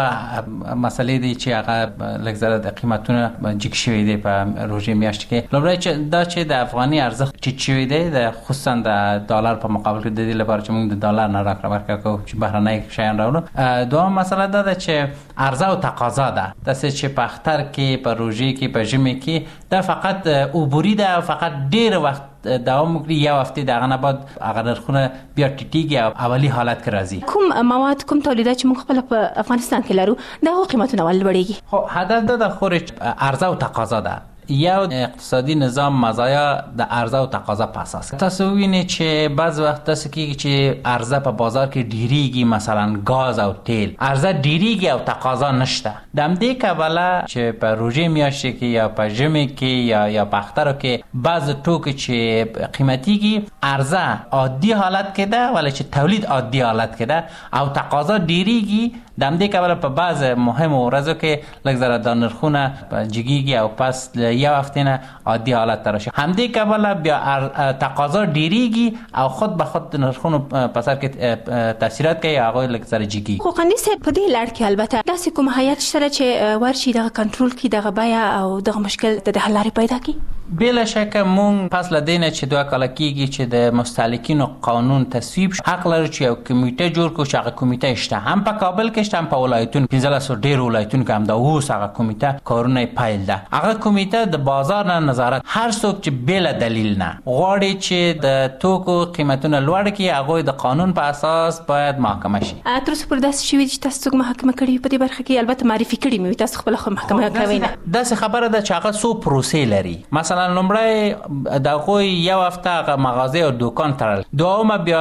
[SPEAKER 27] مسلې دي چې هغه لږ زره د قیمتونه جګ شوي دي په روژې میاشت کې. لومړی چې دا چې د افغاني ارزښت ټیټ شوی دی د خصوصا د ډالر په مقابل کې د دې لپاره چې موږ د ډالر نه راکړه ورکړه کوو چې بهرنۍ شیان راوړو. دوهم مسله دا ده چې عرضه او تقاضا ده. داسې چې په اختر کې په روژې کې په ژمي کې دا فقط عبوري ده فقط ډیر وخت دوام وکړي یو هفته دغه نه بعد هغه نرخونه بیا ټیټیږي او اولی حالت کې راځي.
[SPEAKER 24] کوم مواد کوم تولیدات چې موږ خپل په افغانستان کې لرو دا قیمتونه ول لوړېږي؟
[SPEAKER 27] خو هدف دا د خورج عرضه او تقاضا ده. یو اقتصادي نظام مزایا د عرضه او تقاضا په اساس. تاسو وینئ چې بعض وخت تاسو کې چې عرضه په بازار کې ډیریږي مثلا غاز او تیل عرضه ډیریږي او تقاضا نشته. د همدې کبله چې په روژې میاشت کې یا په ژمي کې یا په اختر کې بعض ټوکي چې قیمتيږي عرضه عادي حالت کې ده ولی چې تولید عادي حالت کې ده او تقاضا ډیریږي. د همدې کبله په بعض مهمو ورځو کې لږ زره د نرخونه جګیږي او پس یو هفته نه عادي حالت ته راشي. همدې کبله بیا تقاضا ډیریږي او خود به خود د نرخونو په سر کې تاثیرات کوي هغه لږ زره جګیږي.
[SPEAKER 24] خو خوقندي صاحب په دې لړ کې البته داسې کوم هیات شته چې ورشي دغه کنټرول کړي دغه بیه او دغه مشکل د حل لارې پیدا کړي؟
[SPEAKER 27] بلا شک مونږ پس لدینه چې دوه کال کېږي چې د مستهلکینو قانون تصویب حق لري چې یو کمیټه جوړ کړو چې هغه کمیټه شته هم په کابل کې شته هم په ولایتونو 15 ډیر ولایتونو کې هم دا اوس هغه کمیټه کارونه پیل ده. هغه کمیټه د بازار نه نظارت هر څوک چې بلا دلیل نه غواړي چې د توکو قیمتونه لوړ کړي هغه د قانون په اساس باید محاکمه شي.
[SPEAKER 24] تر څو پر داسې شوي چې تاسو څنګه محاکمه کړی په دې برخه کې البته معرفي کړی مې تاسو خپل محاکمه کوي نه
[SPEAKER 27] داسې خبره ده چې هغه سو پروسې لري. مثلا لومړی دغه یو هفته مغازه او دکان تړل دومه بیا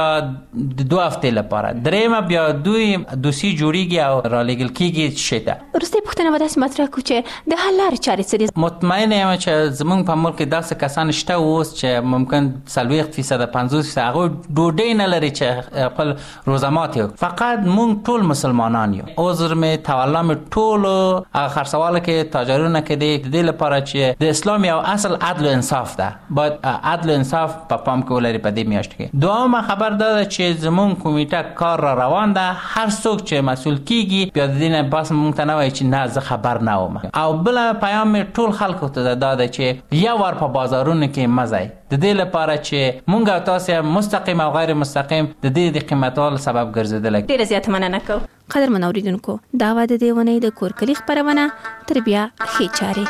[SPEAKER 27] د 2 هفته لپاره درېمه بیا دوی دوسی جوړیږي او را لګل کیږي شته.
[SPEAKER 24] ورسته پوښتنه ودا چې مطرح کو چې د حل لارې چارې څه دي؟
[SPEAKER 27] مطمئن یم چې زمونږ په ملک داسې کسان شته اوس چې ممکن 40% 50% هغه ډوډۍ نه لري چې خپل روزمات یو فقط مونږ ټول مسلمانان یو. عذر می تولا می ټول هغه خرڅواله کې تاجرونه کې د دې لپاره چې د اسلام یو اصل عدل او انصاف ده باید عدل او انصاف په پام کې ولري په دې میاشت کې. دومره خبر ده چې زمونږ کمیټه کار را روان ده هر څوک چې مسؤل کیږي بیا د دې نه بس مونږ ته نه وایي چې نه زه خبر نه وم او بل پیام ټول خلکو ته ده چې یو ور په بازارونو کې مزه د دې لپاره چې مونږ تاسو مستقیم او غیر مستقیم د دې د قیمتونو سبب ګرځیدل.
[SPEAKER 24] ډیر زیات مننه کوم.
[SPEAKER 7] قدر منوریدونکو دا واده دی ونې د کورکلی خبرونه تر بیا ښه چاري.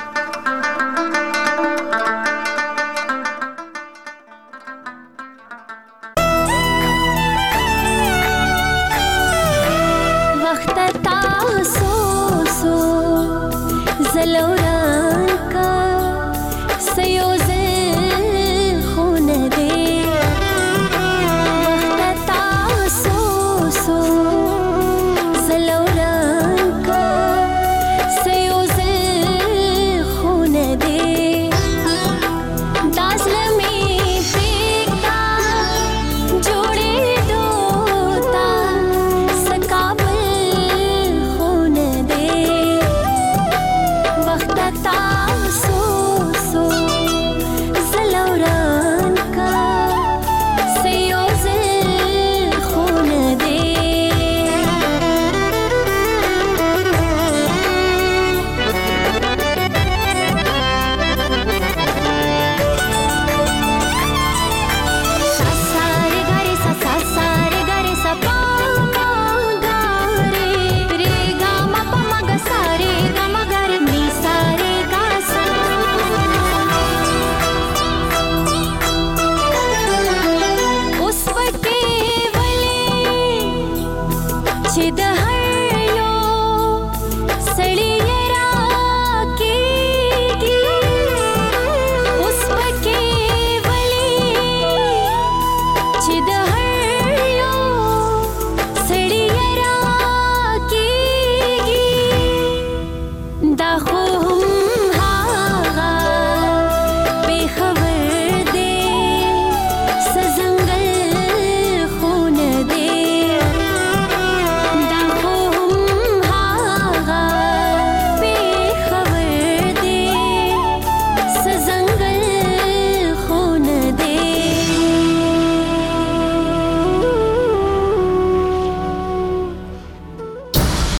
[SPEAKER 12] وخت تاسو سو زلورا